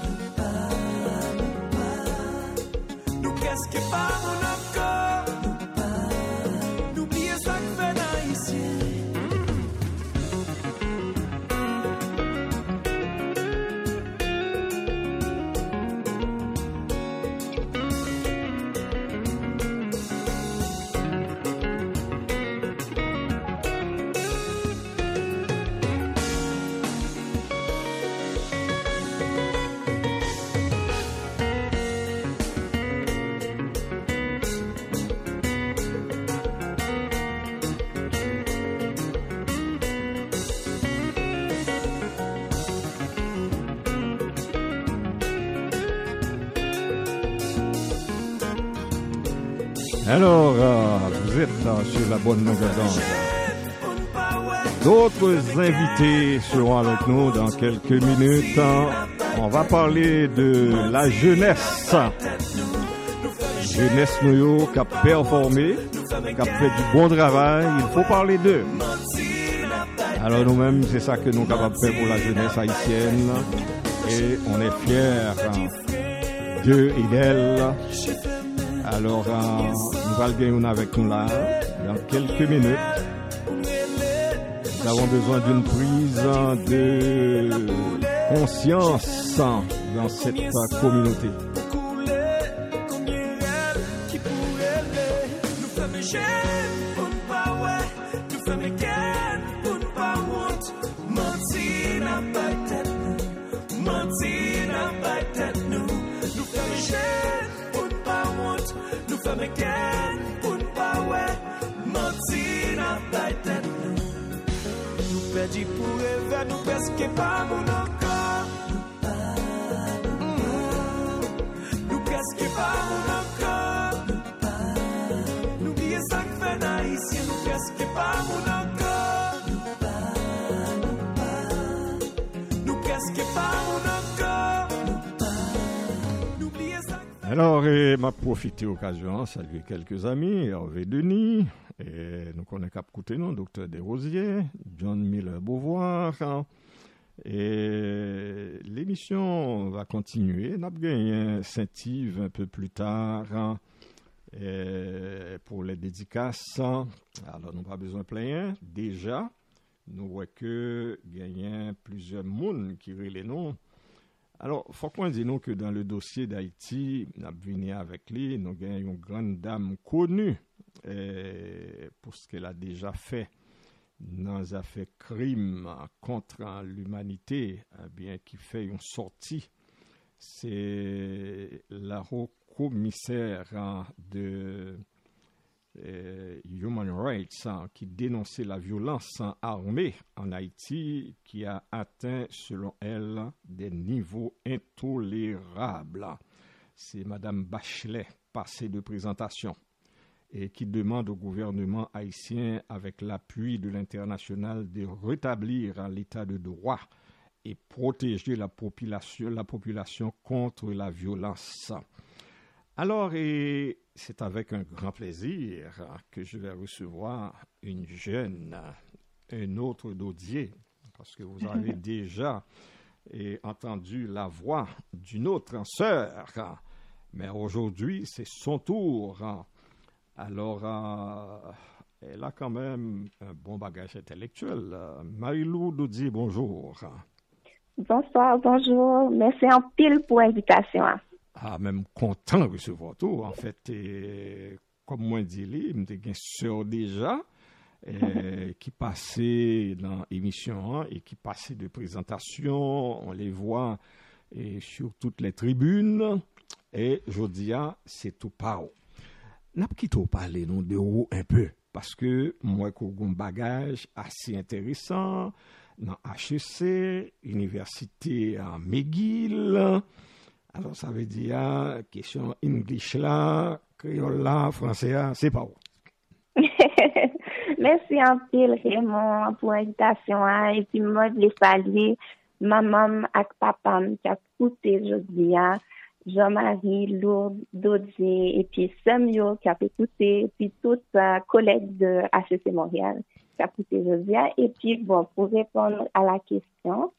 Nous presque pas mon encore. N'oubliez ça que fait naïsien. Alors, vous êtes sur la bonne longueur d'onde. D'autres invités seront avec nous dans quelques minutes. On va parler de la jeunesse. Jeunesse nous qui a performé, qui a fait du bon travail. Il faut parler d'eux. Alors nous-mêmes, c'est ça que nous sommes capables de faire pour la jeunesse haïtienne. Et on est fiers de Idel. Alors, nous allons gagner avec nous là, dans quelques minutes. Nous avons besoin d'une prise de conscience dans cette communauté. Perdi pour rêver, nous presque pas mon encore. Nous presque pas mon encore. Nous oubliez ça que fait haïtien, nous presque pas mon encore. Nous presque pas mon encore. Nous oubliez ça. Alors, m'a profité de l'occasion, saluer quelques amis, Hervé Denis. Et nous connaissons Cap Coutenon, docteur Desrosiers, John Miller Beauvoir. Et l'émission va continuer. Nous avons gagné Saint-Yves un peu plus tard pour les dédicaces. Alors, nous n'avons pas besoin de plaindre. Déjà, nous voyons que gagné plusieurs mondes qui relèvent les noms. Alors, il faut qu'on dise nous que dans le dossier d'Haïti, nous avons venu avec lui, nous avons une grande dame connue. Pour ce qu'elle a déjà fait dans les affaires crimes contre l'humanité, bien qui fait une sortie, c'est la haut-commissaire de Human Rights qui dénonçait la violence armée en Haïti qui a atteint, selon elle, des niveaux intolérables. C'est Madame Bachelet, passée de présentation, et qui demande au gouvernement haïtien, avec l'appui de l'international, de rétablir l'état de droit et protéger la population contre la violence. Alors, et c'est avec un grand plaisir que je vais recevoir une jeune, un autre d'Audier, parce que vous avez déjà entendu la voix d'une autre sœur, mais aujourd'hui, c'est son tour. Alors, elle a quand même un bon bagage intellectuel. Marie-Lou Daudier, bonjour. Bonsoir, bonjour. Merci en pile pour l'invitation. Ah, même content de recevoir tout. En fait, comme moi dit, je suis une sœur déjà qui passait dans l'émission et qui passait de présentation. On les voit sur toutes les tribunes. Et je dis, c'est tout par où. N'a pas quitté parler non de vous un peu parce que moi j'ai un bagage assez intéressant dans HEC, université à McGill. Alors ça veut dire question English là, créole là, français là, c'est pas où. Merci en pile Raymond pour l'invitation et puis moi je voulais saluer maman et papa qui a écouté aujourd'hui. Jean-Marie Lourdes Daudier et puis Samuel qui a écouté et puis tous collègues de HEC Montréal qui a écouté aujourd'hui. Et puis bon, pour répondre à la question,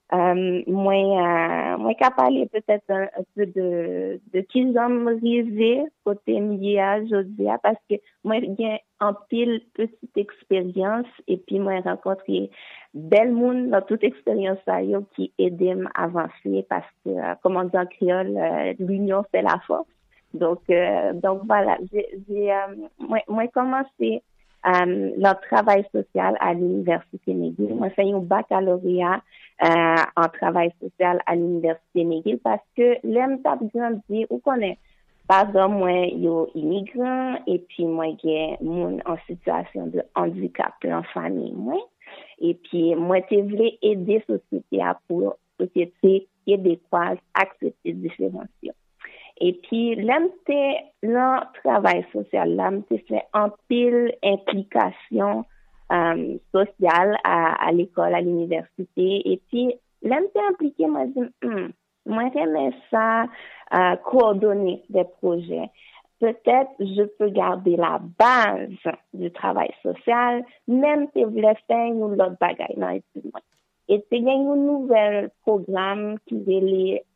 moi qu'à parler peut-être un peu de qui j'aime riser côté milieu aujourd'hui parce que moi j'ai en pile petite expérience et puis moi rencontré bel monde dans toute expérience ça qui aide à avancer parce que comme on dit en créole l'union fait la force. Donc voilà, j'ai commencé le travail social à l'université McGill. Moi fait un baccalauréat en travail social à l'université McGill parce que l'aime t'a grandi ou connaît par exemple moi yo immigrant et puis moi j'ai mon en situation de handicap en famille moi et puis moi te voulais aider société à pour société québécoise accepter différenciation. Et puis, le travail social, l'AMT fait en pile implication sociale à l'école, à l'université. Et puis, l'AMT impliqué, moi, moi, j'aimais ça, coordonner des projets. Peut-être je peux garder la base du travail social, même si je voulais faire une autre bagaille. Non, excuse-moi. Et c'est un nouvel programme qui est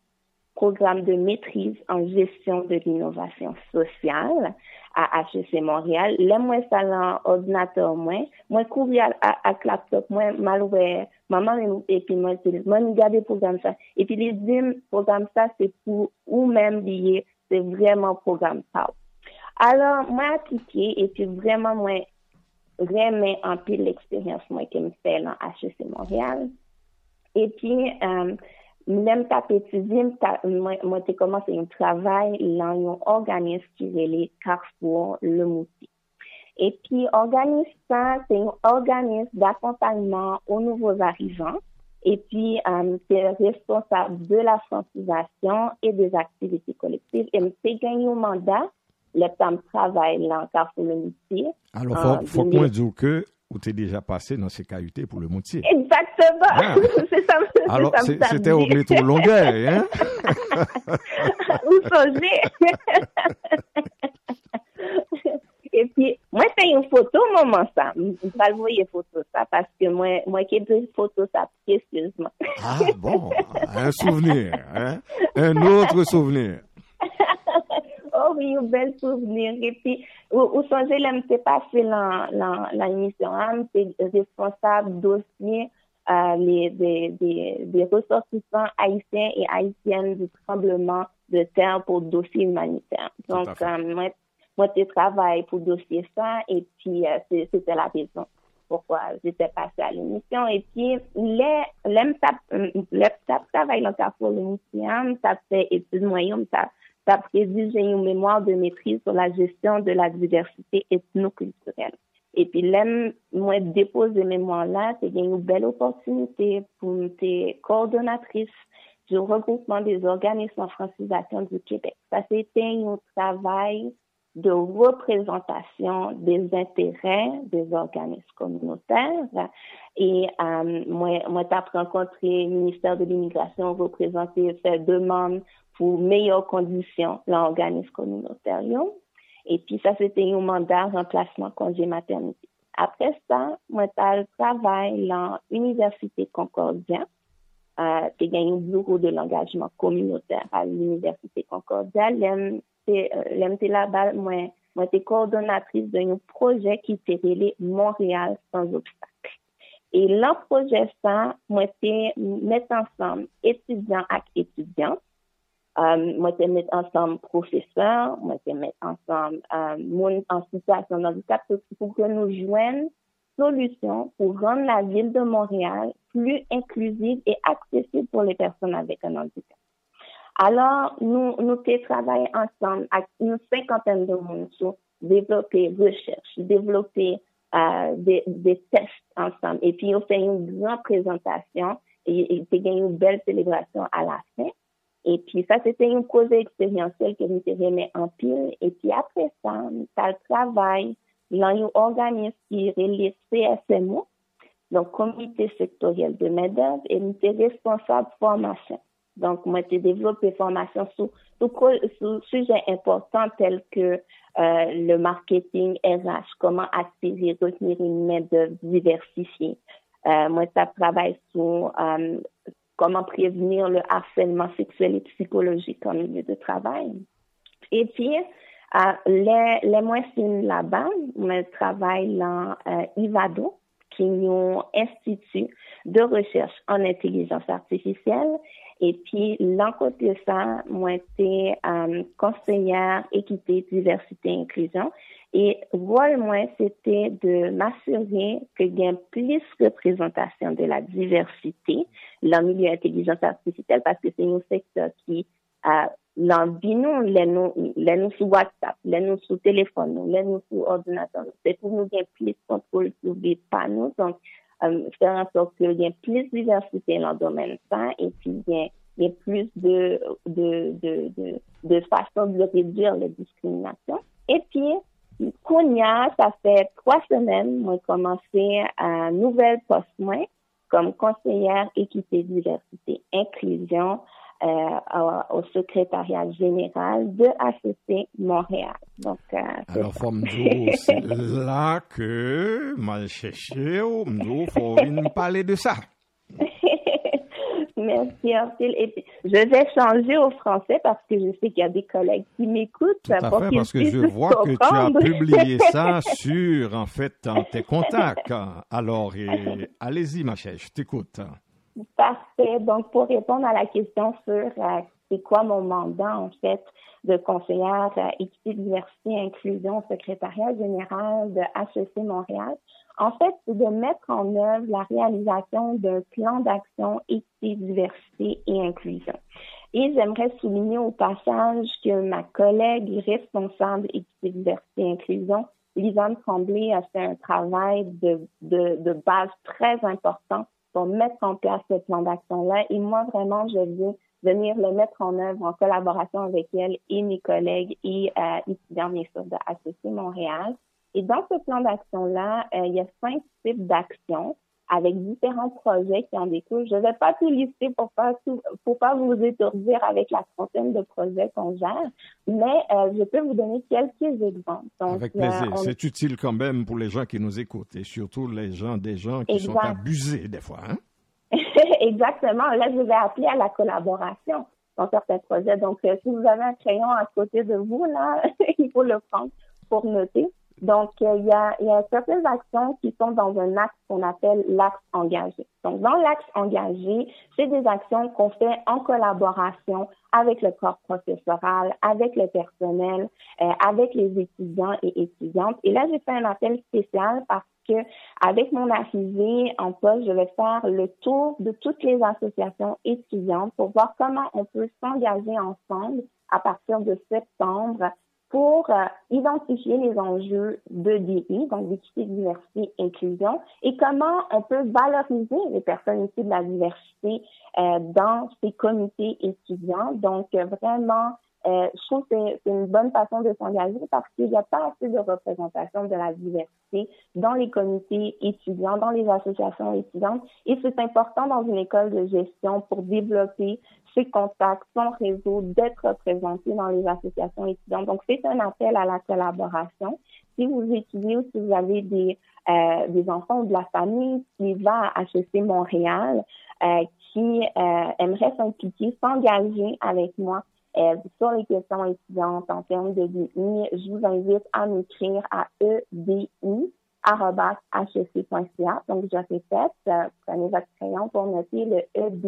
programme de maîtrise en gestion de l'innovation sociale à HEC Montréal. Là, moi, ça l'ordinateur, moi, courir à laptop, moi, malware, maman, et puis moi, regarder le programme ça. Et puis, les deux programmes ça, c'est pour ou même lié, c'est vraiment programme ça. Alors, moi, appliqué, et puis vraiment, moi, vraiment en pile l'expérience, moi, que me fait dans HEC Montréal. Et puis, même t'as étudié, moi, j'ai commencé un travail dans un organisme qui est les Carrefour Le Moutier. Et puis, organisme ça, c'est un organisme d'accompagnement aux nouveaux arrivants. Et puis, c'est responsable de la francisation et des activités collectives. Et c'est gagné un mandat, le temps de travail dans Carrefour Le Moutier. Alors, faut qu'on dise que ou t'es déjà passé dans ces KUT pour Le Moutier. Exactement. Ah. C'est ça. Alors, c'était au métro Longueuil, hein? Vous songez. Et puis, moi, c'est une photo, moment, ça. Je vais pas voir une photo, ça, parce que moi, qui ai deux photos, ça, précieusement. Ah, bon. Un souvenir, hein? Un autre souvenir. Oh oui, un bel souvenir. Et puis, vous songez, là, je passé l'émission, c'est responsable dossier des ressortissants haïtiens et haïtiennes du tremblement de terre pour dossier humanitaire. Donc, moi, je travaille pour dossier ça, et puis c'était la raison pourquoi j'étais passée à l'émission. Et puis, le travail dans le Carrefour Le Moutier, ça fait études moyennes, ça prédit une mémoire de maîtrise sur la gestion de la diversité ethnoculturelle. Et puis, moi, déposer mémoire là, c'est une belle opportunité pour être coordonnatrice du regroupement des organismes en francisation du Québec. Ça, c'était un travail de représentation des intérêts des organismes communautaires. Et moi, t'as rencontré le ministère de l'Immigration, représenté, fait demande pour meilleures conditions l'organisme communautaire. Et puis ça, c'était un mandat remplacement congé maternité. Après ça, moi, t'as travaillé dans l'Université Concordia. T'as gagné un bureau de l'engagement communautaire à l'Université Concordia. L'MT là-bas, moi, t'es coordonnatrice d'un projet qui s'est relé Montréal sans obstacle. Et le projet ça, moi, t'es mettre ensemble étudiants et étudiantes. Moi, t'es mettre ensemble professeurs. Moi, t'es mettre ensemble monde en situation de handicap pour que nous joignions solutions pour rendre la ville de Montréal plus inclusive et accessible pour les personnes avec un handicap. Alors, nous travaillons ensemble avec une cinquantaine de monde sur développer recherche, développer des tests ensemble. Et puis, on fait une grande présentation et puis il y a une belle célébration à la fin. Et puis, ça, c'était une cause expérientielle que nous remet en pile. Et puis, après ça, ça le travail dans un organisme qui est le CSMO, donc Comité sectoriel de main-d'œuvre, et nous sommes responsables de formation. Donc, moi, j'ai développé formation sur sujets importants tels que le marketing RH, comment attirer, retenir une main-d'œuvre diversifiée. Moi, ça travaille sur comment prévenir le harcèlement sexuel et psychologique en milieu de travail. Et puis, les mois là-bas, moi, je travaille dans IVADO, qui est un institut de recherche en intelligence artificielle. Et puis, l'un côté ça, moi, j'étais conseillère équité, diversité, inclusion. Et rôle, moi, c'était de m'assurer qu'il y ait plus de représentation de la diversité dans le milieu intelligence artificielle, parce que c'est un secteur qui l'envie nous, nous sur WhatsApp, nous sur téléphone, nous sur ordinateur. C'est pour nous gagner plus de contrôle sur les panneaux. Donc, faire en sorte qu'il y ait plus de diversité dans le domaine ça, et puis il y a plus de façon de réduire les discriminations. Et puis, Kounia, ça fait 3 semaines, moi, commencé un nouvel poste, moi, comme conseillère équité, diversité, inclusion, au secrétariat général de HEC Montréal. Donc, alors, Fomdo, c'est là que mal cherché, il faut parler de ça. Merci, Orphile. Et puis, je vais changer au français parce que je sais qu'il y a des collègues qui m'écoutent. Tout à fait, parce que je vois que tu as publié ça sur, en fait, tes contacts. Alors, allez-y, ma chère, je t'écoute. Parfait. Donc, pour répondre à la question sur c'est quoi mon mandat, en fait, de conseillère équité, diversité et inclusion au secrétariat général de HEC Montréal, en fait, c'est de mettre en œuvre la réalisation d'un plan d'action équité, diversité et inclusion. Et j'aimerais souligner au passage que ma collègue responsable équité, diversité et inclusion, Lisanne Tremblay, a fait un travail de base très important pour mettre en place ce plan d'action-là. Et moi, vraiment, je veux venir le mettre en œuvre en collaboration avec elle et mes collègues et étudiants, bien sûr, de HEC Montréal. Et dans ce plan d'action-là, il y a 5 types d'actions avec différents projets qui en découlent. Je ne vais pas tout lister pour pas vous étourdir avec la trentaine de projets qu'on gère, mais je peux vous donner quelques exemples. Donc, avec plaisir. C'est utile quand même pour les gens qui nous écoutent et surtout des gens qui sont abusés des fois. Hein? Exactement. Là, je vais appeler à la collaboration dans certains projets. Donc, si vous avez un crayon à côté de vous, là, il faut le prendre pour noter. Donc, il y a certaines actions qui sont dans un axe qu'on appelle l'axe engagé. Donc, dans l'axe engagé, c'est des actions qu'on fait en collaboration avec le corps professoral, avec le personnel, avec les étudiants et étudiantes. Et là, j'ai fait un appel spécial parce que avec mon arrivée en poste, je vais faire le tour de toutes les associations étudiantes pour voir comment on peut s'engager ensemble à partir de septembre pour identifier les enjeux de DI, donc d'équité, diversité, inclusion, et comment on peut valoriser les personnes issues de la diversité dans ces comités étudiants. Donc, vraiment, je trouve que c'est une bonne façon de s'engager parce qu'il n'y a pas assez de représentation de la diversité dans les comités étudiants, dans les associations étudiantes. Et c'est important dans une école de gestion pour développer ses contacts, son réseau, d'être représenté dans les associations étudiantes. Donc, c'est un appel à la collaboration. Si vous étudiez ou si vous avez des enfants ou de la famille qui va à HEC Montréal, qui aimerait s'impliquer, s'engager avec moi sur les questions étudiantes en termes de DI, je vous invite à m'écrire à edi@hec.ca. Donc, je répète, prenez votre crayon pour noter le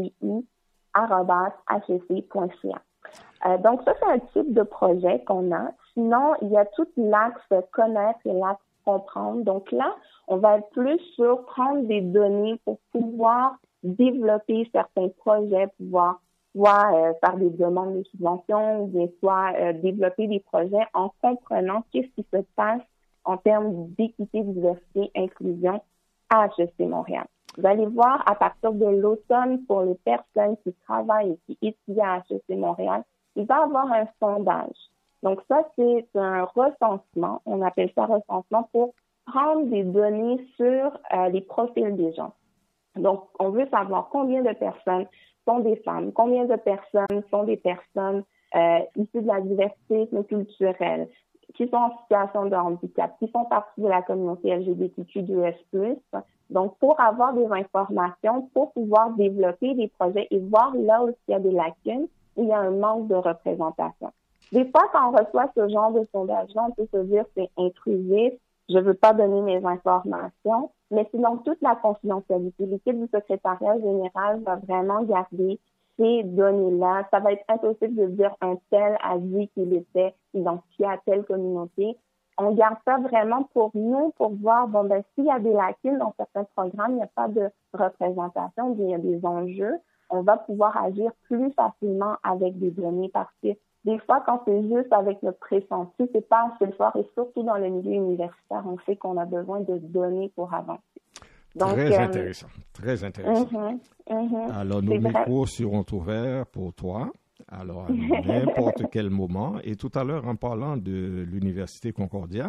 edi@hec.ca. Donc, ça, c'est un type de projet qu'on a. Sinon, il y a tout l'axe connaître et l'axe comprendre. Donc là, on va être plus sur prendre des données pour pouvoir développer certains projets, pouvoir soit faire des demandes de subventions ou bien soit développer des projets en comprenant qu'est-ce qui se passe en termes d'équité, diversité, inclusion à HEC Montréal. Vous allez voir, à partir de l'automne, pour les personnes qui travaillent et qui étudient à HEC Montréal, il va y avoir un sondage. Donc ça, c'est un recensement, on appelle ça recensement, pour prendre des données sur les profils des gens. Donc, on veut savoir combien de personnes sont des femmes, combien de personnes sont des personnes issues de la diversité culturelle, qui sont en situation de handicap, qui font partie de la communauté LGBTQ2S+. Donc, pour avoir des informations, pour pouvoir développer des projets et voir là où il y a des lacunes, où il y a un manque de représentation. Des fois, quand on reçoit ce genre de sondage-là, on peut se dire c'est intrusif, je veux pas donner mes informations, mais c'est donc toute la confidentialité. L'équipe du secrétariat général va vraiment garder ces données-là. Ça va être impossible de dire un tel a dit qu'il était identifié à telle communauté. On garde ça vraiment pour nous, pour voir, bon, ben, s'il y a des lacunes dans certains programmes, il n'y a pas de représentation, il y a des enjeux, on va pouvoir agir plus facilement avec des données parce que des fois, quand c'est juste avec notre pressenti, c'est pas assez fort et surtout dans le milieu universitaire, on sait qu'on a besoin de données pour avancer. Donc, très intéressant, très intéressant. Alors, nos micros seront ouverts pour toi. Alors, à n'importe quel moment. Et tout à l'heure, en parlant de l'Université Concordia,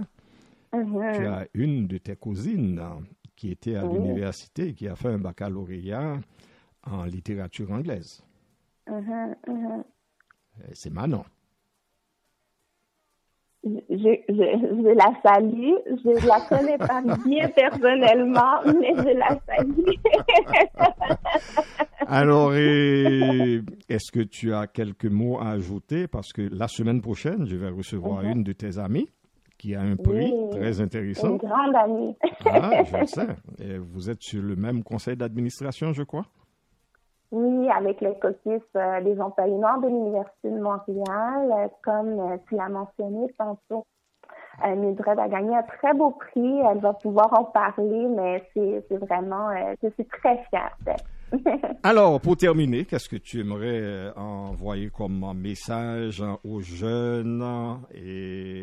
tu as une de tes cousines qui était à l'université et qui a fait un baccalauréat en littérature anglaise. C'est Manon. Je la salue. Je la connais pas bien personnellement, mais je la salue. Alors, est-ce que tu as quelques mots à ajouter? Parce que la semaine prochaine, je vais recevoir une de tes amies qui a un prix très intéressant. Une grande amie. Ah, je le sais. Et vous êtes sur le même conseil d'administration, je crois? Oui, avec le caucus des employés noirs de l'Université de Montréal. Comme tu l'as mentionné tantôt, Mildred a gagné un très beau prix. Elle va pouvoir en parler, mais c'est vraiment, je suis très fière d'elle. Alors, pour terminer, qu'est-ce que tu aimerais envoyer comme message aux jeunes et